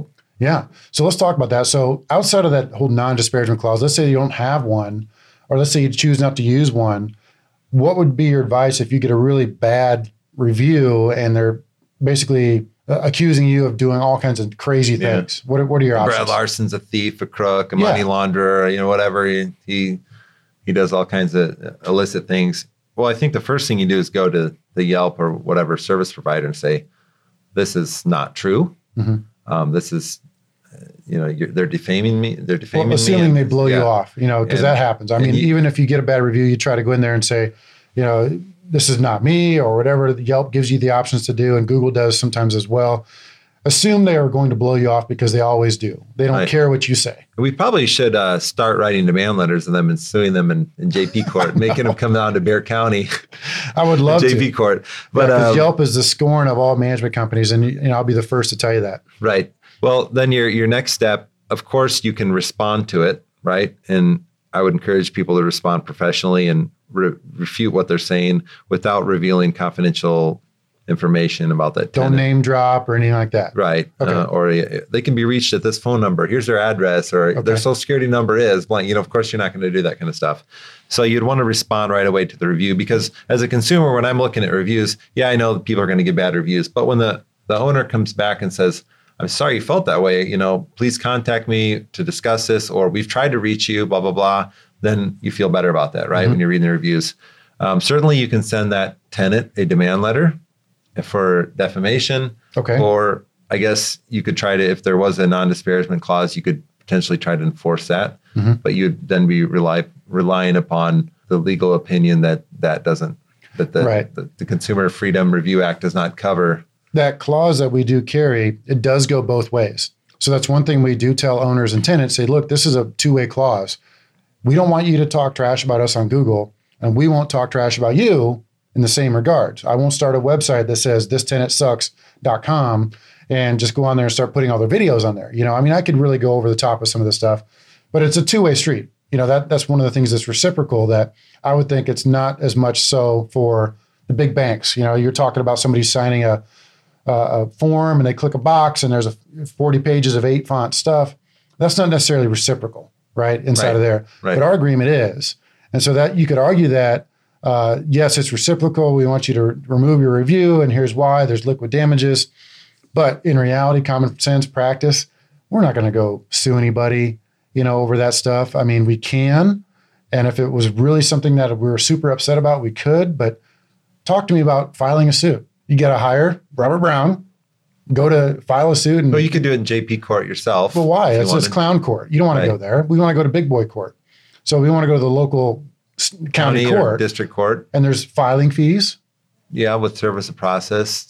Yeah. So let's talk about that. So outside of that whole non-disparagement clause, let's say you don't have one, or let's say you choose not to use one. What would be your advice if you get a really bad review and they're basically uh, accusing you of doing all kinds of crazy Yeah. things? What are, what are your options? Brad Larson's a thief, a crook, a Yeah. money launderer, you know, whatever. He, he he does all kinds of illicit things. Well, I think the first thing you do is go to the Yelp or whatever service provider and say, this is not true. Mm-hmm. Um, this is, uh, you know, you're, they're defaming me. They're defaming Well, assuming me. and- they blow you yeah. off, you know, because And- that happens. I and mean, you- even if you get a bad review, you try to go in there and say, you know, this is not me or whatever. Yelp gives you the options to do, and Google does sometimes as well. Assume they are going to blow you off because they always do. They don't Right. care what you say. We probably should uh, start writing demand letters to them and suing them in, in J P court, making them come down to Bexar County, I would love J P to. court. But But um, Yelp is the scorn of all management companies, and you know, I'll be the first to tell you that. right. Well, then your your next step, of course, you can respond to it, right? And I would encourage people to respond professionally and re- refute what they're saying without revealing confidential information about that Don't tenant. name drop or anything like that. Right. Okay. Uh, or uh, they can be reached at this phone number. Here's their address, or Okay. their social security number is blank. You know, of course, you're not going to do that kind of stuff. So you'd want to respond right away to the review, because as a consumer, when I'm looking at reviews, yeah, I know that people are going to get bad reviews. But when the, the owner comes back and says, I'm sorry you felt that way, you know, please contact me to discuss this, or we've tried to reach you, blah, blah, blah, then you feel better about that, right? Mm-hmm. When you're reading the reviews. Um, certainly you can send that tenant a demand letter for defamation. Okay. Or I guess you could try to, if there was a non-disparagement clause, you could potentially try to enforce that. Mm-hmm. But you'd then be rely, relying upon the legal opinion that that doesn't, that the, Right. the, the Consumer Freedom Review Act does not cover. That clause that we do carry, it does go both ways. So that's one thing we do tell owners and tenants, say, look, this is a two-way clause. We don't want you to talk trash about us on Google, and we won't talk trash about you in the same regards. I won't start a website that says this tenant sucks dot com and just go on there and start putting all their videos on there. You know, I mean, I could really go over the top with some of this stuff, but it's a two-way street. You know, that that's one of the things that's reciprocal that I would think it's not as much so for the big banks. You know, you're talking about somebody signing a, a, a form and they click a box and there's a forty pages of eight font stuff. That's not necessarily reciprocal, right? Inside Right. of there. Right. But our agreement is. And so that you could argue that, uh, yes, it's reciprocal. We want you to re- remove your review, and here's why. There's liquid damages. But in reality, common sense practice, we're not going to go sue anybody, you know, over that stuff. I mean, we can. And if it was really something that we were super upset about, we could. But talk to me about filing a suit. You got to hire Robert Brown, go to file a suit. And, Well, you could do it in J P court yourself. but why? if you It's just wanted. clown court. You don't want Right. to go there. We want to go to big boy court. So we want to go to the local s- county, County or court. district court. And there's filing fees. Yeah, with service of process,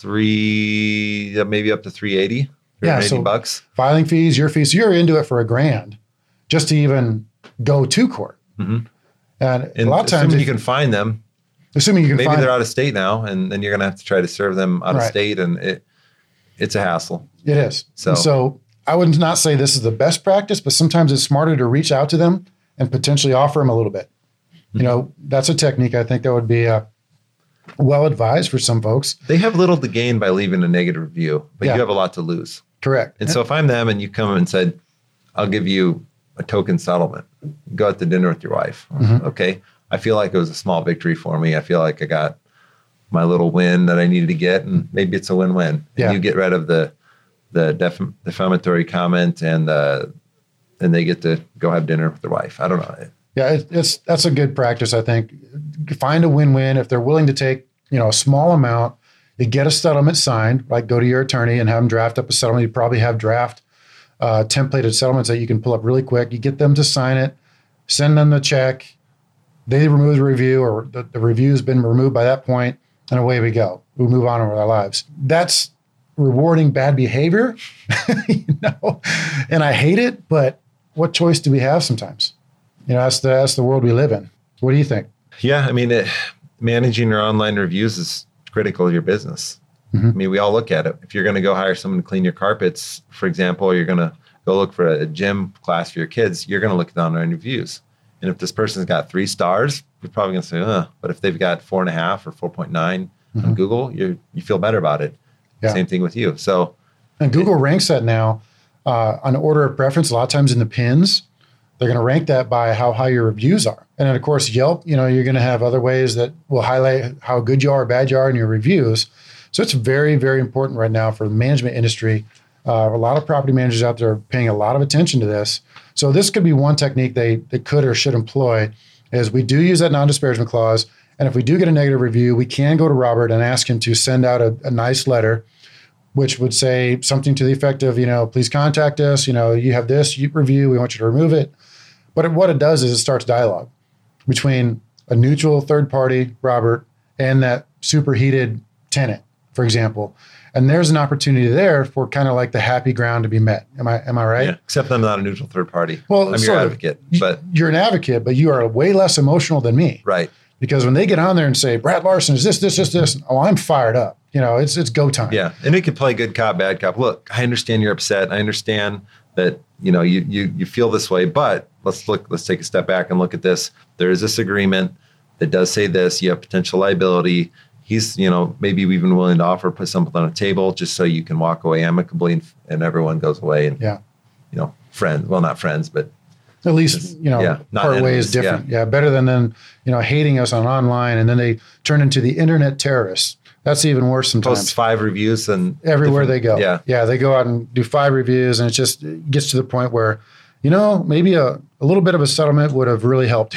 three, uh, maybe up to three eighty. Yeah, eighty so- bucks. Filing fees, your fees. So you're into it for a grand just to even go to court. Mhm. And, And a lot of times, assuming if- you can find them, assuming you can maybe find they're out of state now, and then you're going to have to try to serve them out of Right. state, and it it's a hassle. it is. So- So, so I would not say this is the best practice, but sometimes it's smarter to reach out to them and potentially offer them a little bit. Mm-hmm. You know, that's a technique I think that would be uh, well advised for some folks. They have little to gain by leaving a negative review, but Yeah. you have a lot to lose. Correct. And so if I'm them and you come and said, I'll give you a token settlement, go out to dinner with your wife. Mm-hmm. Okay. I feel like it was a small victory for me. I feel like I got my little win that I needed to get, and maybe it's a win-win. And Yeah. you get rid of the the def- defamatory comment, and uh, and they get to go have dinner with their wife. I don't know. Yeah, it, it's that's a good practice. I think find a win-win. If they're willing to take, you know, a small amount, you get a settlement signed. Like go to your attorney and have them draft up a settlement. You probably have draft uh, templated settlements that you can pull up really quick. You get them to sign it, send them the check. They remove the review, or the, the review's been removed by that point, and away we go. We move on with our lives. That's rewarding bad behavior, you know, and I hate it. But what choice do we have sometimes? You know, that's the that's the world we live in. What do you think? Yeah, I mean, it, managing your online reviews is critical to your business. Mm-hmm. I mean, we all look at it. If you're going to go hire someone to clean your carpets, for example, or you're going to go look for a gym class for your kids, you're going to look at the online reviews. And if this person's got three stars, you're probably going to say, uh, but if they've got four and a half or four point nine Mm-hmm. on Google, you you feel better about it. Yeah. Same thing with you. So And Google ranks that now uh, an order of preference, a lot of times in the pins, they're going to rank that by how high your reviews are. And then, of course, Yelp, you know, you're going to have other ways that will highlight how good you are or bad you are in your reviews. So it's very, very important right now for the management industry. Uh, a lot of property managers out there are paying a lot of attention to this. So this could be one technique they, they could or should employ, is we do use that non-disparagement clause. And if we do get a negative review, we can go to Robert and ask him to send out a, a nice letter, which would say something to the effect of, you know, please contact us. You know, you have this review. We want you to remove it. But it, what it does is it starts dialogue between a neutral third party, Robert, and that superheated tenant, for example. And there's an opportunity there for kind of like the happy ground to be met. Am I am I right? Yeah, except I'm not a neutral third party. Well, I'm your advocate. Of, but you're an advocate, but you are way less emotional than me. Right. Because when they get on there and say, Brad Larson, is this, this, this, this? Oh, I'm fired up. You know, it's it's go time. Yeah. And we can play good cop, bad cop. Look, I understand you're upset. I understand that, you know, you you you feel this way, but let's look, let's take a step back and look at this. There is this agreement that does say this. You have potential liability. He's, you know, maybe even willing to offer, put something on the table just so you can walk away amicably and, and everyone goes away and, yeah. you know, friends, well, not friends, but at least, you know, yeah, part ways different. Yeah. yeah. Better than them, you know, hating us on online and then they turn into the internet terrorists. That's even worse sometimes. Post five reviews and everywhere they go. Yeah. Yeah. They go out and do five reviews and it just it gets to the point where, you know, maybe a, a little bit of a settlement would have really helped.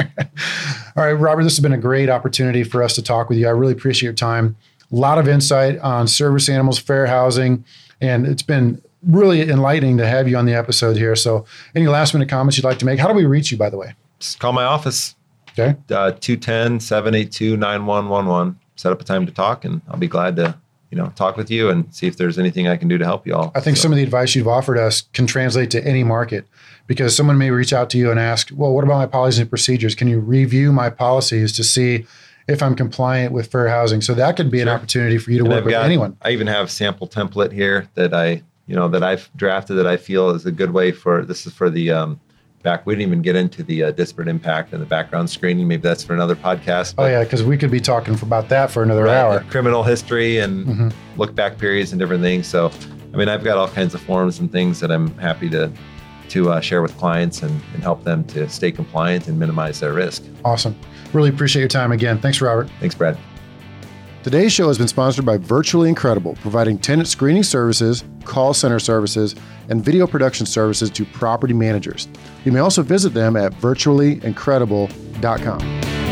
All right, Robert, this has been a great opportunity for us to talk with you. I really appreciate your time. A lot of insight on service animals, fair housing, and it's been really enlightening to have you on the episode here. So any last minute comments you'd like to make? How do we reach you, by the way? Just call my office. Okay. Uh, two one zero, seven eight two, nine one one one. Set up a time to talk, and I'll be glad to, you know, talk with you and see if there's anything I can do to help you all. I think so. some of the advice you've offered us can translate to any market, because someone may reach out to you and ask, well, what about my policies and procedures? Can you review my policies to see if I'm compliant with fair housing? So that could be sure. an opportunity for you to and work I've with got, anyone. I even have a sample template here that I, you know, that I've drafted that I feel is a good way for, this is for the um, back. We didn't even get into the uh, disparate impact and the background screening. Maybe that's for another podcast. But, oh yeah, because we could be talking for about that for another right, hour. Criminal history and mm-hmm. look back periods and different things. So, I mean, I've got all kinds of forms and things that I'm happy to to uh, share with clients and, and help them to stay compliant and minimize their risk. Awesome. Really appreciate your time again. Thanks, Robert. Thanks, Brad. Today's show has been sponsored by Virtually Incredible, providing tenant screening services, call center services, and video production services to property managers. You may also visit them at virtually incredible dot com.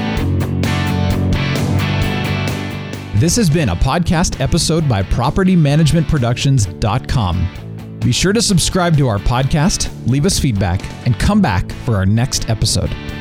This has been a podcast episode by property management productions dot com. Be sure to subscribe to our podcast, leave us feedback, and come back for our next episode.